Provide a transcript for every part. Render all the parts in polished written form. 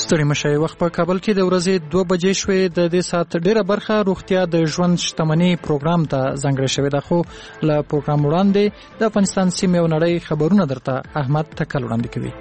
ستړي مشئ وخت په کابل کې د ورځې 2 بجې شوې. د دې سات ډیره برخه روغتیا د ژوند شتمنۍ پروګرام ته ځانګړې شوې ده، خو له پروګرام وړاندې د افغانستان سیمې او نړۍ خبرونه درته احمد تکل وړاندې کوي.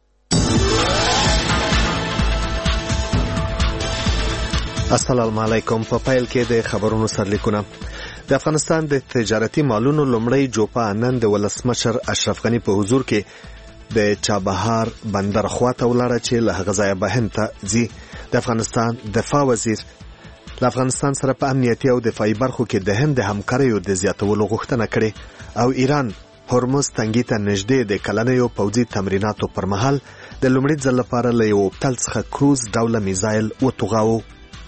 السلام علیکم. په پیل کې د خبرونو سرلیکونه. د افغانستان د تجارتي مالونو لومړی جوپه نن د ولسمشر اشرف غنی په حضور کې د چابهار بندر خواته ولاړه چې له هغه ځایه بهند ته ځي. د افغانستان دفاع وزیر له افغانستان سره په امنیتي او دفاعي برخو کې د هند د همکاریو د زیاتولو غوښتنه کړې، او ایران هرمز تنګي ته نږدې د کلنیو پوځي تمریناتو پر مهال د لومړي ځل لپاره له یو اوبتل څخه کروز ډوله میزایل وتوغاوه.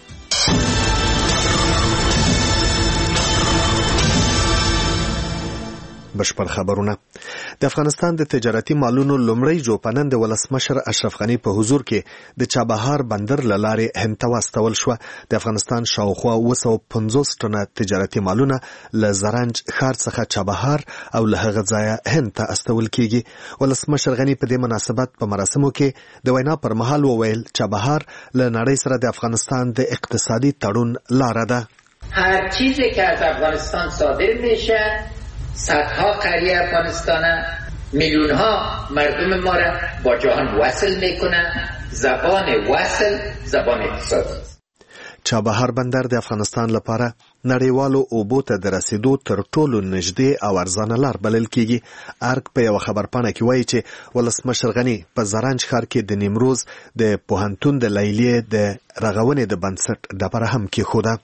بشپړ خبرونه. د افغانستان د تجارتي مالونو لومړی جوپنن د ولسمشر اشرف غنی په حضور کې د چابهار بندر لارې هند ته واستول شو. د افغانستان شاوخوا 250 ټنه تجارتي مالونه له زرنج ښار څخه چابهار او له هغه ځایه هند ته استول کیږي. ولسمشر غنی په دې مناسبت په مراسمو کې د وینا پر مهال وویل چابهار له نړۍ سره د افغانستان د اقتصادي تړون لاره ده. هر چیزی که از افغانستان صادر میشه صدها قریه افغانستان میلیونها مردم ما را با جهان وصل میکنه. زبان وصل زبان اقتصادی. چابهار بندر د افغانستان لپاره نړیوالو اوبو ته د رسیدو تر ټولو نږدې او ارزانه لار بلل کیږي. ارګ په یو خبرپاڼه کې وایي چې ولسمشر غنی په زرنج ښار کې د نیمروز د پوهنتون د لیلیې د رغونې د بنسټ ډبره هم کېښوده.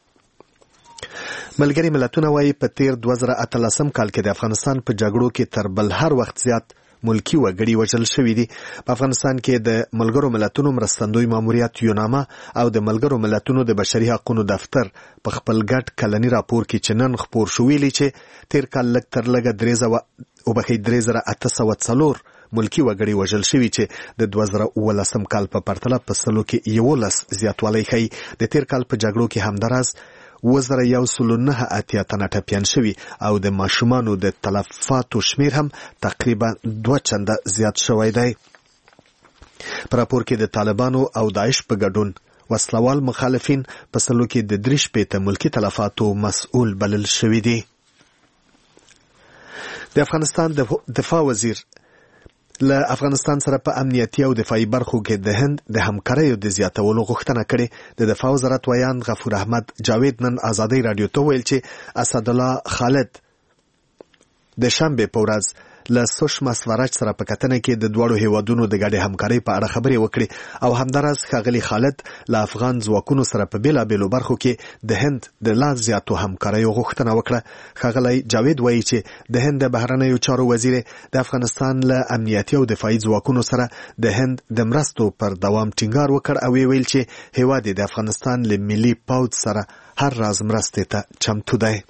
ملګري ملتونه وایي په تیر 2018 کال کې د افغانستان په جګړو کې تر بل هر وخت زیات ملکی وګړي وژل شوي دي. په افغانستان کې د ملګرو ملتونو مرستندوی ماموریت یوناما او د ملګرو ملتونو د بشري حقوقو دفتر په خپل ګډ کلنی راپور کې چې نن خپور شو ویلي چې تیر کال لږ تر لږه 3804 ملکی وګړي وژل شوي چې د 2019 کال په پرتله په سلو کې 11 زیاتوالی ښیي. د تیر کال په جګړو کې همداراز 1,109 تنه ټپیان شوي او د ماشومانو د تلفاتو شمیر هم تقریبا 2 چنده زیات شوی دی. په راپور کې د طالبانو او داعش په ګډون وسلوال مخالفین په سلو کې د 3 ملکی تلفاتو مسؤل بلل شوي دي. د افغانستان دفاع وزیر له افغانستان سره په امنیتي او دفاعي برخو کې د هند د همکاریو د زیاتولو غوښتنه کړې. د دفاع وزارت ویان غفور احمد جاوید نن آزادۍ رادیو ته ویل چې اسدالله خالد د شنبه په ورځ له سوشما سوراج سره په کتنه کې د دوړو هیوادونو د ګډې همکارۍ په اړه خبرې وکړې، او همداراز ښاغلي خالد له افغان ځواکونو سره په بیلابیلو برخو کې د هند د لا زیاتو همکاریو غوښتنه وکړه. ښاغلی جاوید وایي چې د هند د بهرنیو چارو وزیر د افغانستان له امنیتي او دفاعي ځواکونو سره د هند د مرستو پر دوام ټینګار وکړ، او ویل چې هیواد د افغانستان له ملي پوځ سره هر راز مرستې ته چمتو دی.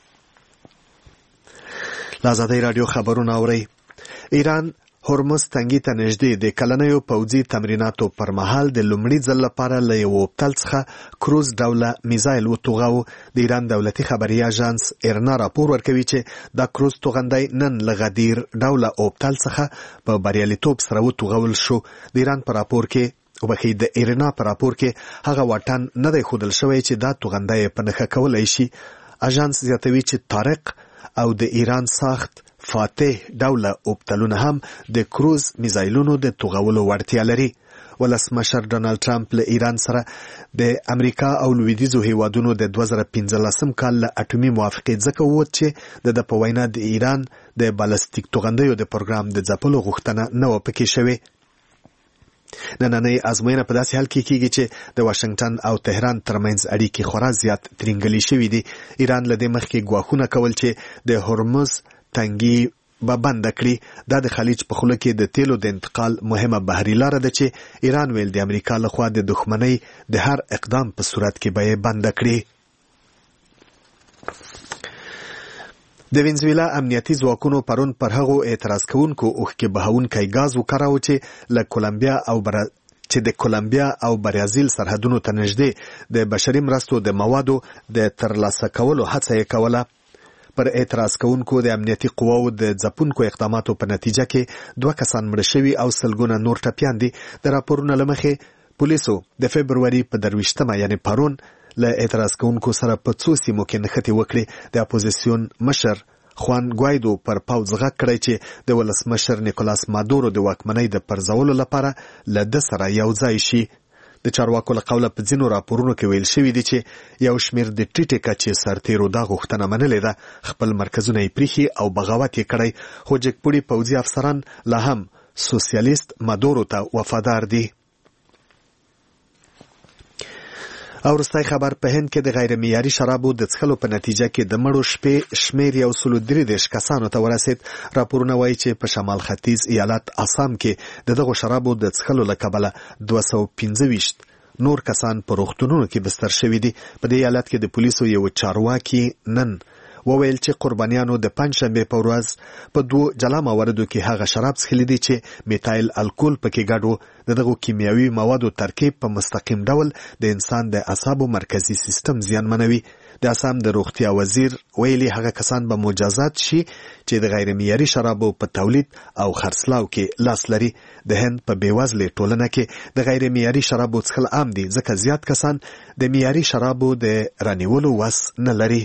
آزادۍ رادیو خبرونه اورئ. ایران هرمز تنګي ته نږدې د کلنیو پوځي تمریناتو پر مهال د لومړي ځل لپاره له یو اوبتل څخه کروز ډوله میزایل وتوغاوه. د ایران دولتي خبري اژانس ایرنا راپور ورکوي چې دا کروز توغندی نن له غدیر ډوله اوبتل څخه په بریالیتوب سره وتوغول شو. د ایران په راپور کې د ایرنا په راپور کې هغه واټن نه دی ښودل شوی چې دا توغندی په نښه کولی شي. اژانس زیاتوي چې طارق او د ایران ساخت فاتح ډوله اوبتلونه هم د کروز میزایلونو د توغولو وړتیا لري. ولسمشر ډونالد ټرمپ له ایران سره د امریکا او لویدیځو هیوادونو د 2015 کال له اټومي موافقې ځکه ووت چې د په وینا د ایران د بالستیک توغندیو د پروګرام د ځپلو غوښتنه نه و پکې شوې. نننۍ ازموینه په داسې حال کې کیږي چې د واشنگټن او تهران ترمنځ اړیکې خورا زیات ترینګلې شوې دي. ایران له دې مخکې ګواښونه کول چې د هرمز تنګي به بند کړي. دا د خلیج په خوله کې د تیلو د انتقال مهمه بحري لاره ده چې ایران ویل د امریکا لخوا د دښمنۍ د هر اقدام په صورت کې به یې بند کړي. د وینزویلا امنیتي ځواکونو پرون پر هغو اعتراض کوونکو اوښکې بهونکی ګاز وکاراوه چې د کولمبیا او برازیل سرحدونو ته نږدې د بشري مرستو د موادو د ترلاسه کولو هڅه یې کوله. پر اعتراض کوونکو د امنیتي قواو د ځپونکو اقداماتو په نتیجه کې 2 کسان مړه شوي او سلګونه نور ټپیان دي. د راپورونو له مخې پولیسو د فبروري په 23 یعنی پرون له اعتراض کوونکو سره په څو سیمو کې نښتې وکړې. د اپوزیسیون مشر خوان ګوایدو پر پوځ غږ کړی چې د ولسمشر نیکولاس مادورو د واکمنۍ د پرځولو لپاره له ده سره یو ځای شي. د چارواکو له قوله په ځینو راپورونو کې ویل شوي دي چې یو شمېر د ټیټې کچې سرتیرو دا غوښتنه منلې ده، خپل مرکزونه یې پریښي او بغاوت یې کړی، خو جګپوړي پوځي افسران لا هم سوسیالیست مادورو ته وفادار دي. او وروستی خبر په هند کې د غیر معیاري شرابو د څښلو په نتیجه کې د مړو شپې شمېر 133 کسانو ته ورسید. راپورونه وایي چې په شمال ختیځ ایالت آسام کې د دغو شرابو د څښلو له کبله 215 نور کسان په روغتونونو کې بستر شوي دي. په دې ایالت کې د پولیسو یو چارواکي نن وویل چې قربانیانو د پنځشنبه په ورځ په 2 جلا مواردو کې هغه شراب څښلي دي چې میتایل الکول پکې ګډ و. دغه کیمیاوي موادو ترکیب په مستقیم ډول د انسان د اعصابو مرکزی سیستم زیانمنوي. د آسام د روغتیا وزیر ویلي هغه کسان به مجازات شي چې د غیر معیاري شرابو په تولید او خرڅلاو کې لاس لري. د هند په بیوزلې ټولنه کې د غیر معیاري شرابو څښل عام دي، ځکه زیات کسان د معیاري شرابو د رانیولو وس نه لري.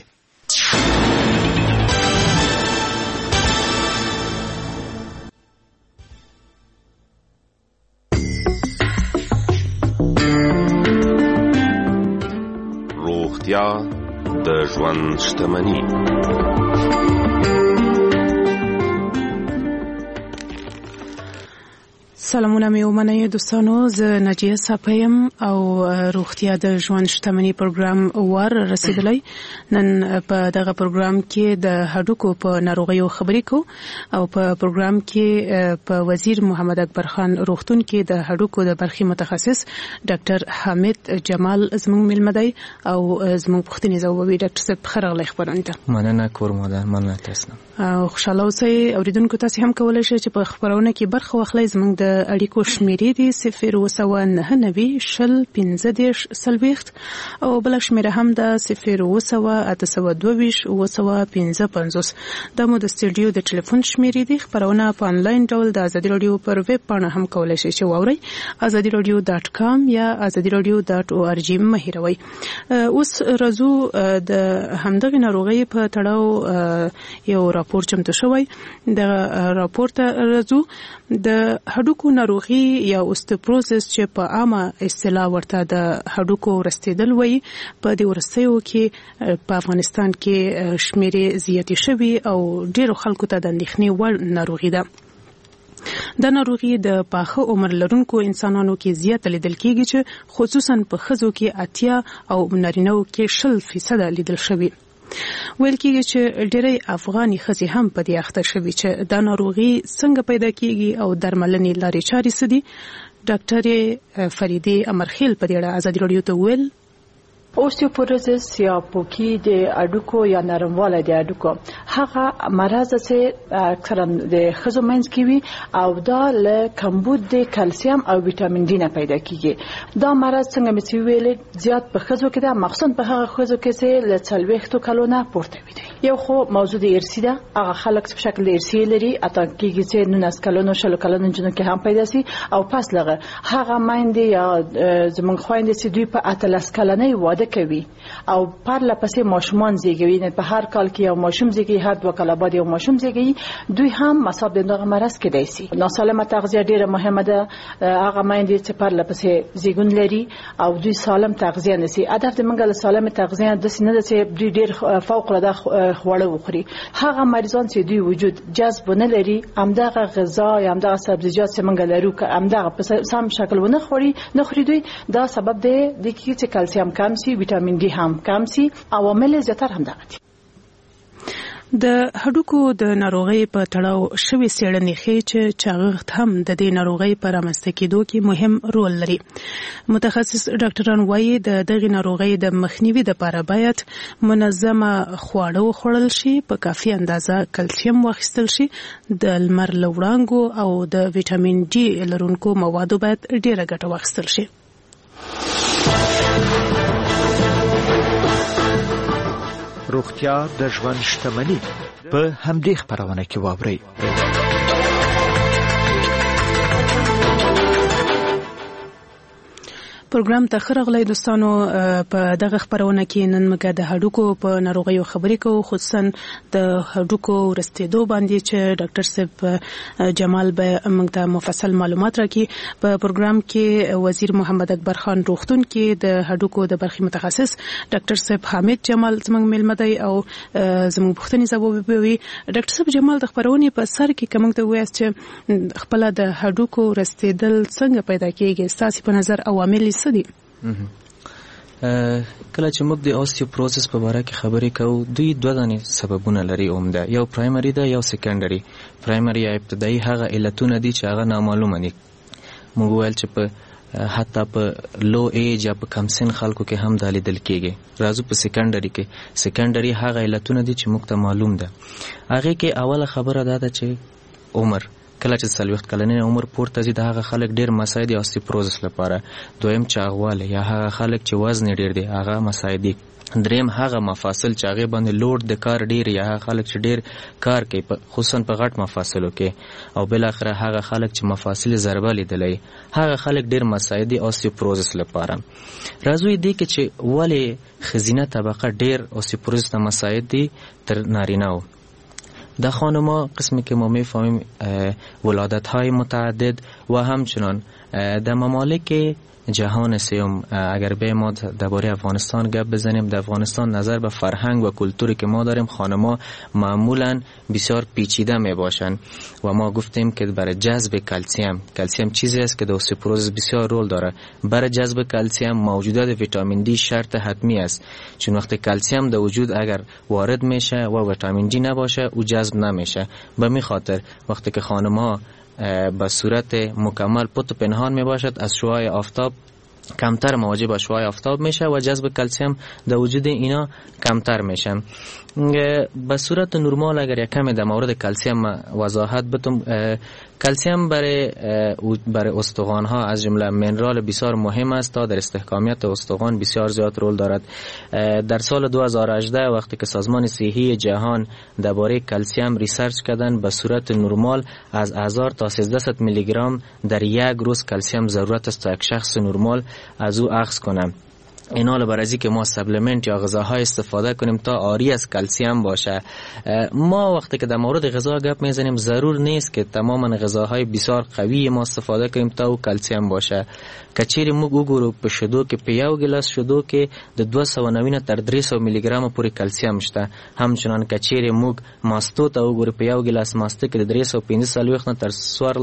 روغتیا د ژوند شتمني. سلامونه مې ومنئ دوستانو، زه ناجیه صاحب او روغتیا د ژوند شتمني پروګرام ور رسیدلی. نن په دغه پروګرام کې د هډوکو په ناروغیو خبرې کوو او په پروګرام کې په وزیر محمد اکبر خان روغتون کې د هډوکو د برخې متخصص ډاکټر حامد جمال زموږ میلمه دی او زموږ پوښتنې ځوابوي. ډاکټر صاحب ښه راغلی خپرونې ته. مننه کورمادر، مننه تاسو. خوشاله اوسئ. اوریدونکو تاسو هم کولی شئ چې په خپرونه کې برخه واخلئ. زموږ د اړیکو شمیرې دي 090 شل 15 40 او بل شمیره هم د 080 822 دا مو د سټډیو د ټلیفون شمیرې دي. خبرونه په انلاین ډول د ازادي رادیو پر ویب پاڼه هم کولی شئ چې واورئ، azadiradio.com یا azadiradio.org مه هیروئ. اوس راځو د همدغه ناروغۍ په تړاو یو راپور چمتو شوی. د راپور ته راځو. د هډوکو ناروغي یا اوستوپروزس چې په عامه اصطلاح ورته د هډوکو ورستېدل وایي، په دې ورستیو کې په افغانستان کې شمیرې زیاتې شوي او ډیرو خلکو ته د اندېښنې وړ ناروغي ده. دا ناروغي د پاخه عمر لرونکو انسانانو کې زیات لیدل کېږي، چې خصوصا په ښځو کې 80 او نارینه‌و کې 60% لیدل شوي. ویل کېږي چې ډېری افغاني ښځې هم په دې اخته شوي چې دا ناروغي څنګه پیدا کېږي او درملنې لارې چارې څه دي. ډاکټر فریدې امرخیل په دې اړه ازادي رادیو ته ویل: اوستیوپوروزس یا پوکی د اډوکو یا نرموالی د اډوکو هغه مرض چې اکثرا د ښځو منځ کې وي او دا له کمبود د کلسیم او ویټامین ډي نه پیدا کیږي. دا مرض څنګه مې ویل زیات په ښځو کې ده، مخصوصا په هغه ښځو کې چې له 40 کالو نه پورته وي. یو خو موضوع د ارثي ده، هغه خلک په شکل د ارثي لري، اته کېږي چې 19 کلونو 60 کلونو جنو کې هم پیدا سي. او پس لغه هغه مایندې یا زمونږ خويندې چې دوی په 18 کلنۍ واده کوي او پرله پسې ماشومان زیږوي، نه په هر کال کې یو ماشوم زیږي، هر 2 کال بعد یو ماشوم زیږي، دوی هم مصاب دغه مرض کېدای شي. ناسالمه تغذیه ډیره مهمه ده. هغه مایندې چې پرله پسې زیږون لري او دوی سالم تغذیه نسی. هدف د منګل سالم تغذیه د سینې چې دوی ډیر فوق العاده خواړه وخوري. هغه مریضان چې دوی وجود جذب نه لري، همدغه غذا یا همدغه سبزیجات چې منګل لرو که همدغه په سم شکل ونه خوري دوی دا سبب دی د کې چې کلسیم کم شي، ویټامین ډي هم کم شي، عوامل زیاتره هم دغه دي. د هډوکو د ناروغۍ په تړاو شوي څېړنې ښیي چې چاغښت هم د دې ناروغۍ په رامنځته کېدو کې مهم رول لري. متخصص ډاکټران وایي د دغې ناروغۍ د مخنیوي لپاره باید منظمه خواړه وخوړل شي، په کافي اندازه کلسیم واخیستل شي، د لمر له وړانګو او د ویټامین ډي لرونکو موادو باید ډیره ګټه واخیستل شي. روغتیا د ژوند شتمني په همدې خبرونه کې واورئ. پروګرام ته خرغلې دوستانو په دغه خبرونه کې نن موږ د هډوکو په ناروغیو خبرې کوو، خصوصا د هډوکو ورستېدو باندې چې ډاکټر صاحب جمال به موږ ته مفصل معلومات راکړي. په پروګرام کې وزیر محمد اکبر خان روغتون کې د هډوکو د برخې متخصص ډاکټر صاحب حامد جمال زموږ میلمه دی او زموږ پوښتنې ځواب وي. ډاکټر صاحب جمال د خبرونې په سر کې کوم ته وایي چې خپل د هډوکو ورستېدل څنګه پیدا کیږي؟ ستاسو په نظر عوامل کله چې موږ د اوستیوپروزس په اړه کې خبرې کوو، دوی دوه دانې سببونه لري عمده. یو پرایمری ده، یو سیکنډري. پرایمری یا ابتدایي هغه علتونه دي چې هغه نامعلومه دي. موږ ویل چې په حتی په لو ایج یا په کم سن خلکو کې هم دا لیدل کېږي. راځو په سیکنډري کې. سیکنډري هغه علتونه دي چې موږ ته معلوم ده. هغه کې اوله خبره دا ده چې عمر، کله چې 40 کلنې عمر پورته ځي د هغه خلک ډېر مساعد دي اوستیوپروزس لپاره. دویم چاغواله یا هغه خلک چې وزن ډېر دي هغه مساعد دي. دریم هغه مفاصل چې هغه باندې لوډ د کار ډېر یا هغه خلک چې ډېر کار کوي خصوصا په غټ مفاصلو کې. او بل اخره هغه خلک چې مفاصل ضربه لیدلې هغه خلک ډېر مساعد دي اوستیوپروزس لپاره. راځو دې کې چې ولې خزینه طبقه ډېر اوستیوپروزس ته مساعد دي تر نارینه‌و. در خانم‌ها قسمی که ما می‌فهمیم ولادت‌های متعدد و همچنان در ممالک جهان سوم اگر به ما درباره افغانستان گپ بزنیم، در افغانستان نظر به فرهنگ و کلتوری که ما داریم خانم‌ها معمولاً بسیار پیچیده میباشند و ما گفتیم که برای جذب کلسیم چیزی است که در اوستیوپروزس بسیار رول داره. برای جذب کلسیم موجودیت ویتامین دی شرط حتمی است، چون وقتی کلسیم در وجود اگر وارد میشه و ویتامین دی نباشه او جذب نمیشه. به می خاطر وقتی که خانم‌ها به صورت مکمل پت پنهان می باشد از شعاع آفتاب کمتر مواجه با شعاع آفتاب میشه و جذب کلسیم در وجود اینا کمتر میشه. به صورت نرمال اگر یک کمی در مورد کلسیم وضاحت بدم، کلسیم برای استخوان ها از جمله منرال بسیار مهم است تا در استحکامیت استخوان بسیار زیاد رول دارد. در سال 2018 وقتی که سازمان صحی جهان درباره کلسیم ریسرچ کردن، به صورت نرمال از 1000 تا 1300 میلی گرم در یک روز کلسیم ضرورت است تا یک شخص نرمال از او اخذ کنه. این حال برای که ما سپلمنت یا غذاهای استفاده کنیم تا آری از کلسیم باشه. ما وقتی که در مورد غذا گپ میزنیم ضرور نیست که تماما غذاهای بسیار قوی ما استفاده کنیم تا او کلسیم باشه. کچیری موږ وګورو په شیدو کې په یو ګلاس شیدو کې د 290 تر 300 میلی ګرام پورې کلسیم شته. همچنان کچیری موږ ماستو ته وګورو په یو ګلاس ماسته کې د 315 تر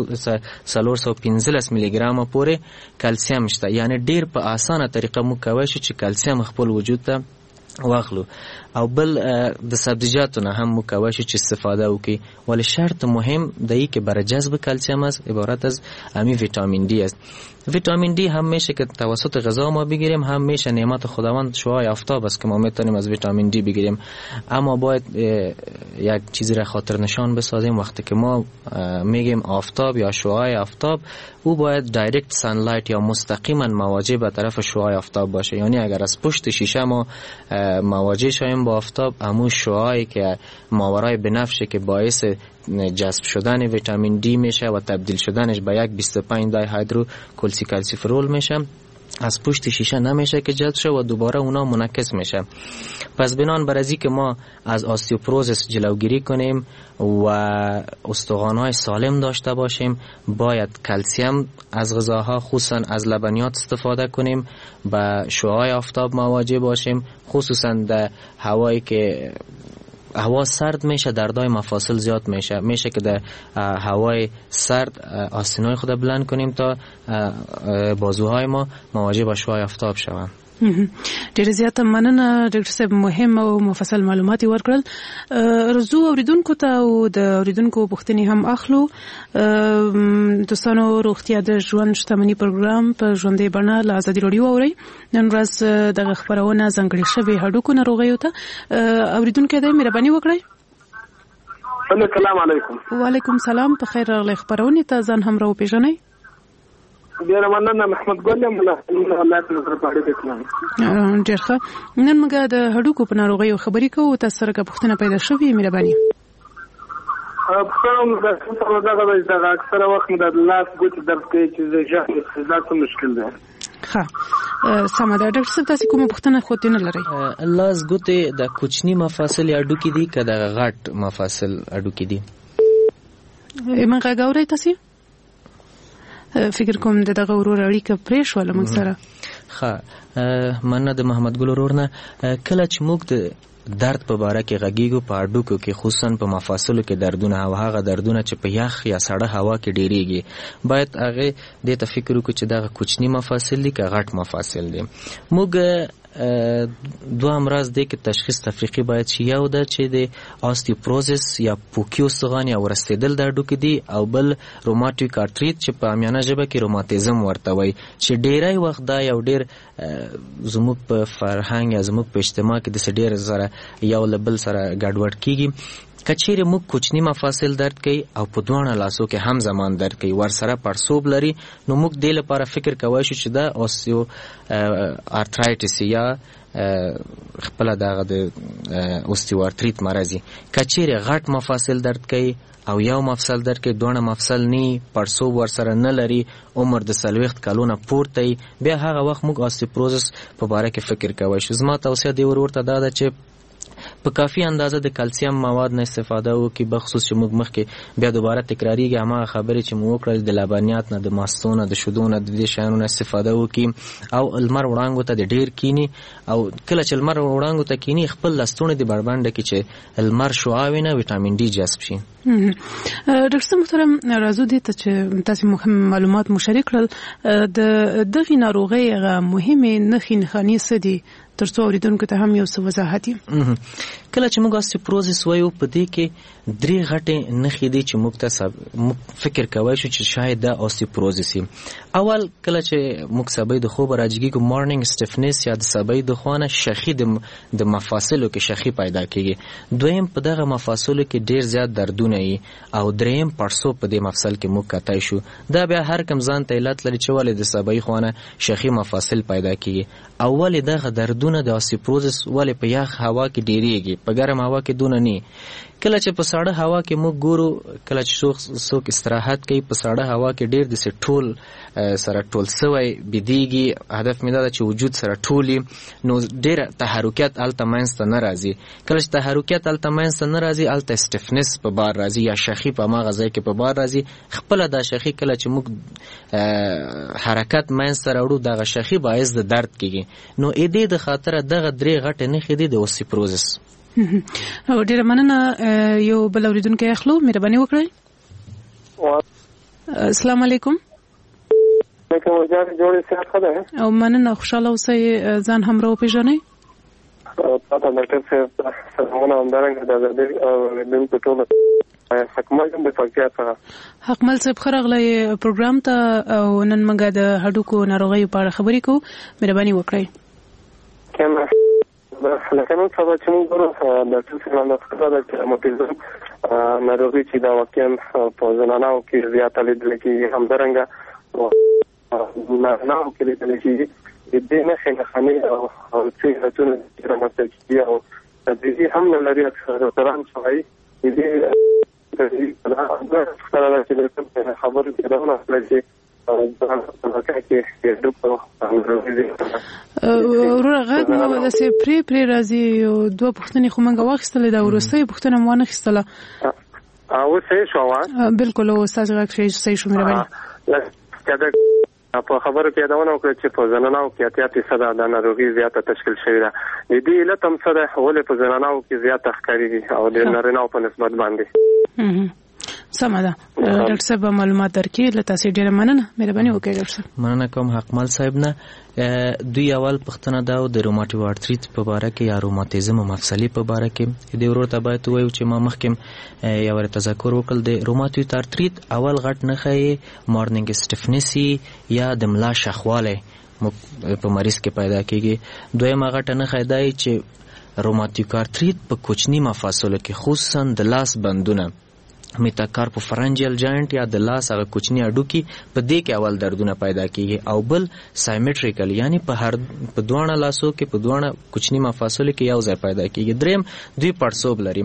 415 میلی ګرام پورې کلسیم شته. یعنی ډیر په اسانه طریقه موږ کولی شو چې کلسیم خپل وجود ته واخلو. او بل د سبزیجاتو نه هم مکوای شو چې استفاده وکړي، ولی شرط مهم دی که برای جذب کلسیم است عبارت از امی ویتامین دی است. ویتامین دی هم میشه که توسط غذا ما بگیریم، هم میشه نعمت خداوند شعاع آفتاب است که ما میتونیم از ویتامین دی بگیریم. اما باید یک چیزی را خاطر نشان بسازیم، وقتی که ما میگیم آفتاب یا شعاع آفتاب، او باید دایرکت سانلایت یا مستقیما مواجه به طرف شعاع آفتاب باشه. یعنی اگر از پشت شیشه ما مواجه شویم با آفتاب، همون شعاعی که ماورای بنفشه که باعث جذب شدن ویتامین دی میشه و تبدیل شدنش به یک 25 دای هیدرو کلسیفرول میشه، از پشت شیشه نمیشه که جذب شه و دوباره اونا منعکس میشه. پس بنان بر ازی که ما از اوستیوپروزس جلوگیری کنیم و استخوان‌های سالم داشته باشیم، باید کلسیم از غذاها خصوصا از لبنیات استفاده کنیم، با شعاع آفتاب مواجه باشیم، خصوصا در هوایی که هوا سرد میشه دردای مفاصل زیاد میشه که در هوای سرد آستینای خود بلند کنیم تا بازوهای ما مواجه با شعاع آفتاب شوند. ډېر زیات مننه ډاکټر صاحب، مهم او مفصل معلومات ورکړل. رزو اوریدونکو ته او د اوریدونکو پوښتنې هم اخلو. دوستانو، روغتیا د ژوند شتمنۍ پروګرام په ژوندۍ بڼه له ازادي راډیو اورئ. نن ورځ دغه خبرونه ځانګړې شوې هډوکو ناروغیو ته. اوریدونکو ته مهرباني وکړئ. السلام علیکم. وعلیکم سلام. په خیر راغلی. خبرونه ته ځان هم راوپېژنئ. ډیر مننه محمد ګل یم الله نظر پاړې دکلم. ډیر ښه. نن موږ د هډوکو په ناروغیو خبرې کوو. تاسو سره پوښتنه پیدا شوې مهرباني. پښتون د څه دغه اکثره وخت د لاس ګوت درد کوي چې زه څه مشکل ده. ښه سمه ده. ډاکټر صاحب تاسو کومه پوښتنه خو ته نه لرئ؟ لاس ګوتې د کوچني مفاصل اډوکې دي که د غټ مفاصل اډوکې دي؟ من غاوري تاسو فکر کوم دغه ورور اړیکه پرې شو موږ سره. ښه مننه د محمد ګل ورور نه. کله چې موږ د درد په باره کې غږیږو په اډوکو کې خصوصا په مفاصلو کې دردونه او هغه دردونه چې په یخ یا سړه هوا کې ډیریږي باید هغه دې ته فکر وکړو چې دغه کوچني مفاصل دي که غټ مفاصل دي. موږ دوه امراض دي کې تشخیص تفریقي باید شي. یو ده چې د آستیوپروزس یا پوکیوسغان یا ورستېدل د اډوکو دي او بل روماتیک آرتریت چې په عامیانه ژبه کې روماتیزم ورته وایي چې ډیری وخت دا یو ډیر زموږ په فرهنګ یا زموږ په اجتماع کې د ډیر سره یو له بل سره ګډوډ کیږي. کچېرې موږ کوچني مفاصل درد کوي او په دواړه لاسو کې هم زمان درد کوي ورسره پړسوب لري نو موږ دې لپاره فکر کوای شو چې دا اوستیو آرترایټس یا خپل دغه د اوستیو آرتریت مرضی. کچېرې غټ مفاصل درد کوي او یو مفصل درد کوي دوه مفصل نه پړسوب ورسره نه لري عمر د 40 کلونو پورته بیا هغه وخت موږ آستیوپروزس په باره کې فکر کوای شو. زما توصیه دی ورته دا ده چې په کافي اندازه د کلسیم مواد نه استفاده وکړي بخصوص چې موږ مخکې بیا دوباره تکراریږي هماغه خبرې چې موږ وکړل د لبنیات نه د ماستو نه د شیدو نه د دې شیانو نه استفاده وکړي او لمر وړانګو ته د ډیر کینی او کله چې لمر وړانګو ته کینی خپل لستونه د بربنده کې چې لمر شعاع نه وټامین ډي جذب شي. ډاکټر محترم راځو دې ته چې تاسو مهم معلومات مشارک کړل د دغه ناروغي مهمه نښې نښانې څه دي ترڅو اوریدونکو ته هم یو څه وضاحت کله چې موږ آستیوپروزس وایو په دې کې درې غټې نښې دي چې موږ ته فکر کوای شو چې شاید دا آستیوپروزس وي. اول کله چې موږ سبا د خوب راځيږو مارنینګ سټیفنس یا د سبا د خوانه شخی د مفاصلو کې شخی پیدا کیږي. دویم په دغه مفاصلو کې ډیر زیات دردونه وي او دریم پړسو په دې مفصل کې موږ کتای شو. دا بیا هر کوم ځان ته علت لري چې ولې د سبا خوانه شخی مفاصل پیدا کیږي. اول دغه دردونه د آستیوپروزس ولې په یخ هوا کې ډیریږي په ګرم هوا کې دونه نه. کله چې په ساړه هوا کې موږ ګورو کله چې څوک استراحت کوي په ساړه هوا کې ډیر د ټول سره ټول سوی بيدیږي. هدف مې دا چې وجود سره ټولي نو ډیر تحرکات الته منځ ته نه راځي. کله چې تحرکات الته منځ ته نه راځي الته سټیفنس په بار راځي یا شخی په ماغه ځای کې په بار راځي. خپل دا شخی کله چې موږ حرکت منځ ته راوړو دغه شخی باعث د درد کیږي. نو اې دې د خاطر دغه درې غټه نښې دي د اوستیوپروزس. او ډیر مننه. یو بل اوریدونکو اخلو مهرباني وکړئ. السلام علیکم. کوم ځای جوړې څه خبره او مننه خوشاله اوسئ ځان هم راو پیژنئ. تاسو ډاکټر صاحب سلامونه همدارنګه د دې په ټول حکمل هم په فکر سره حکمل صاحب خرغله پروګرام ته او نن موږ د هډوکو ناروغیو په اړه خبرې کوو. مهرباني وکړئ. کله لکه نو څه چې موږ ورو د ټول نه خبره ده موټیزم ناروغي چې دا واقعا په زنانو کې زیاته لیدل کېږي همدارنګه نه کې لیدل کېږي. د دې نه خنخاني او چې راتونه چې راځي چې او د دې هم نه لري اکثر تران شوی دې دا څنګه چې خبرې کړو چې ورور غږ نو د سي پری راځي او دوه پښتنې خو منګه واخیستل دا ورسته پښتنه مو نه خستله او څه شو بالکل او استاد غږ شي شو مې راوړل په خبرو کې دا ونه وکړه چې په زنانو کې 80% د ناروغي زیاته تشکیل شوی ده. د دې علت هم څه ده ولې په زنانو کې زیاته ښکاري او د نارینه‌و په نسبت باندې سمه ده. ډاکټر صاحب معلومات درکې له تاسو ډیره مننه. مهرباني وکړئ ډاکټر صاحب. مننه کوم حکمل صاحب نه. دوی اول پښتنه دا د روماتیک آرتریت په باره کې یا روماتیزم مفصلي په باره کې د ورور ته باید وایو چې ما مخکې یو تذکر وکړل د روماتیک آرتریت اول غټ نښه مارنینګ سټیفنس یا د ملا شخواله په مریض کې پیدا کیږي. دویمه غټه نښه دا چې روماتیک آرتریت په کوچني مفاصلو کې خصوصا د لاس بندونه میتاکارپوفرنجیل جاینټ یا د لاس هغه کوچنی اډوکی په دې کې اول دردونه پیدا کیږي او بل سایمټریکل یعنی په دوانه لاسو کې په دوانه کوچنی مفاصل کې یو ځای پیدا کیږي. دریم دوی پړسوب لري.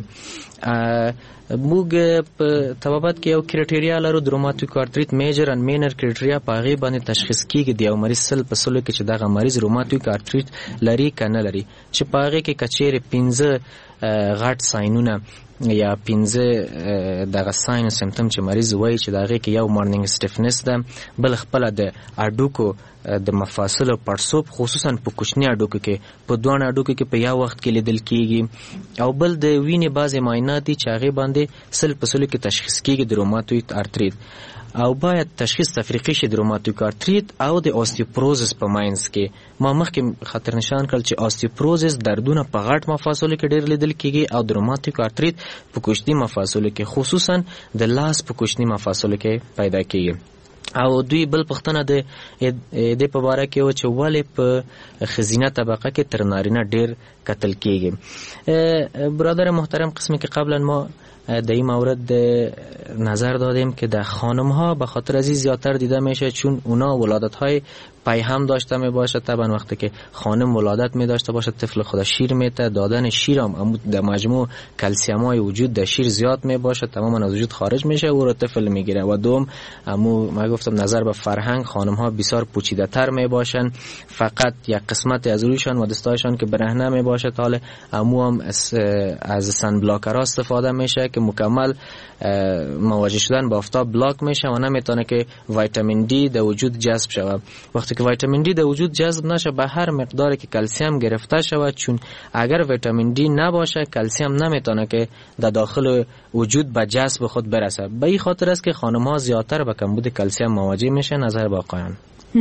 موږ په طبابت کې یو کرایټیریا لرو د روماتویک ارتریت میجر اند مینر کرایټیریا په هغه باندې تشخیص کیږي د یو مریض سل په سلو کې چې دغه مریض روماتویک ارتریت لري کنه لري چې په هغه کې کچېره 15 غټ ساينونه یا 15 دغه ساين سمپټم چې مریض وایي چې دغه کې یو مارنینګ سټیفنس ده، بل خپل د اډوکو د مفاصلو پړسوب خصوصا په کوچنی اډوکو کې په دوه اډوکو کې په یو وخت کې لیدل کیږي، او بل د وینې بعضی معاینات چې هغه باندې سل په سلو کې تشخیص کیږي د روماتویک ارتریت، او باید تشخیص تفریقی شي د روماتویک ارتریت او د اوستیوپروزس په ماینس کې. ما مخکې خطر نشان کړل چې اوستیوپروزس دردونه په غټ مفاصلو کې ډېر لیدل کیږي او د روماتویک ارتریت په کوچني مفاصلو کې خصوصا د لاس په کوچني مفاصلو کې پیدا کیږي. او دوی بل پختنه د په باره کې و چې ولې په خزینه طبقه کې تر نارینه ډیر قتل کیږي. برادر محترم، قسمی که قبلا ما در این مورد نظر دادیم که در خانم ها به خاطر از این زیادتر دیده میشه چون اونا ولادت های پای هم داشته می باشه. طبعا وقتی که خانم ولادت می داشته باشه طفل خود شیر میته، دادن شیر هم در مجموع کلسیم های وجود در شیر زیاد می باشه، تماما از وجود خارج میشه او رو طفل میگیره. و دوم ما گفتم نظر به فرهنگ خانم ها بسیار پوچیده تر می باشن، فقط یک قسمت از رویشان و دستایشان که برهنه می باشه، حالا هم از سن بلاکر استفاده میشه که مکمل مواجه شدن با آفتاب بلاک میشه و نمیتونه که ویتامین دی در وجود جذب شود. وقتی که ویتامین دی در وجود جذب نشه به هر مقداری که کلسیم گرفته شود، چون اگر ویتامین دی نباشه کلسیم نمیتونه که در داخل وجود به جذب خود برسه. به این خاطر است که خانم ها زیادتر به کمبود کلسیم مواجه میشه. نظر با آقایان.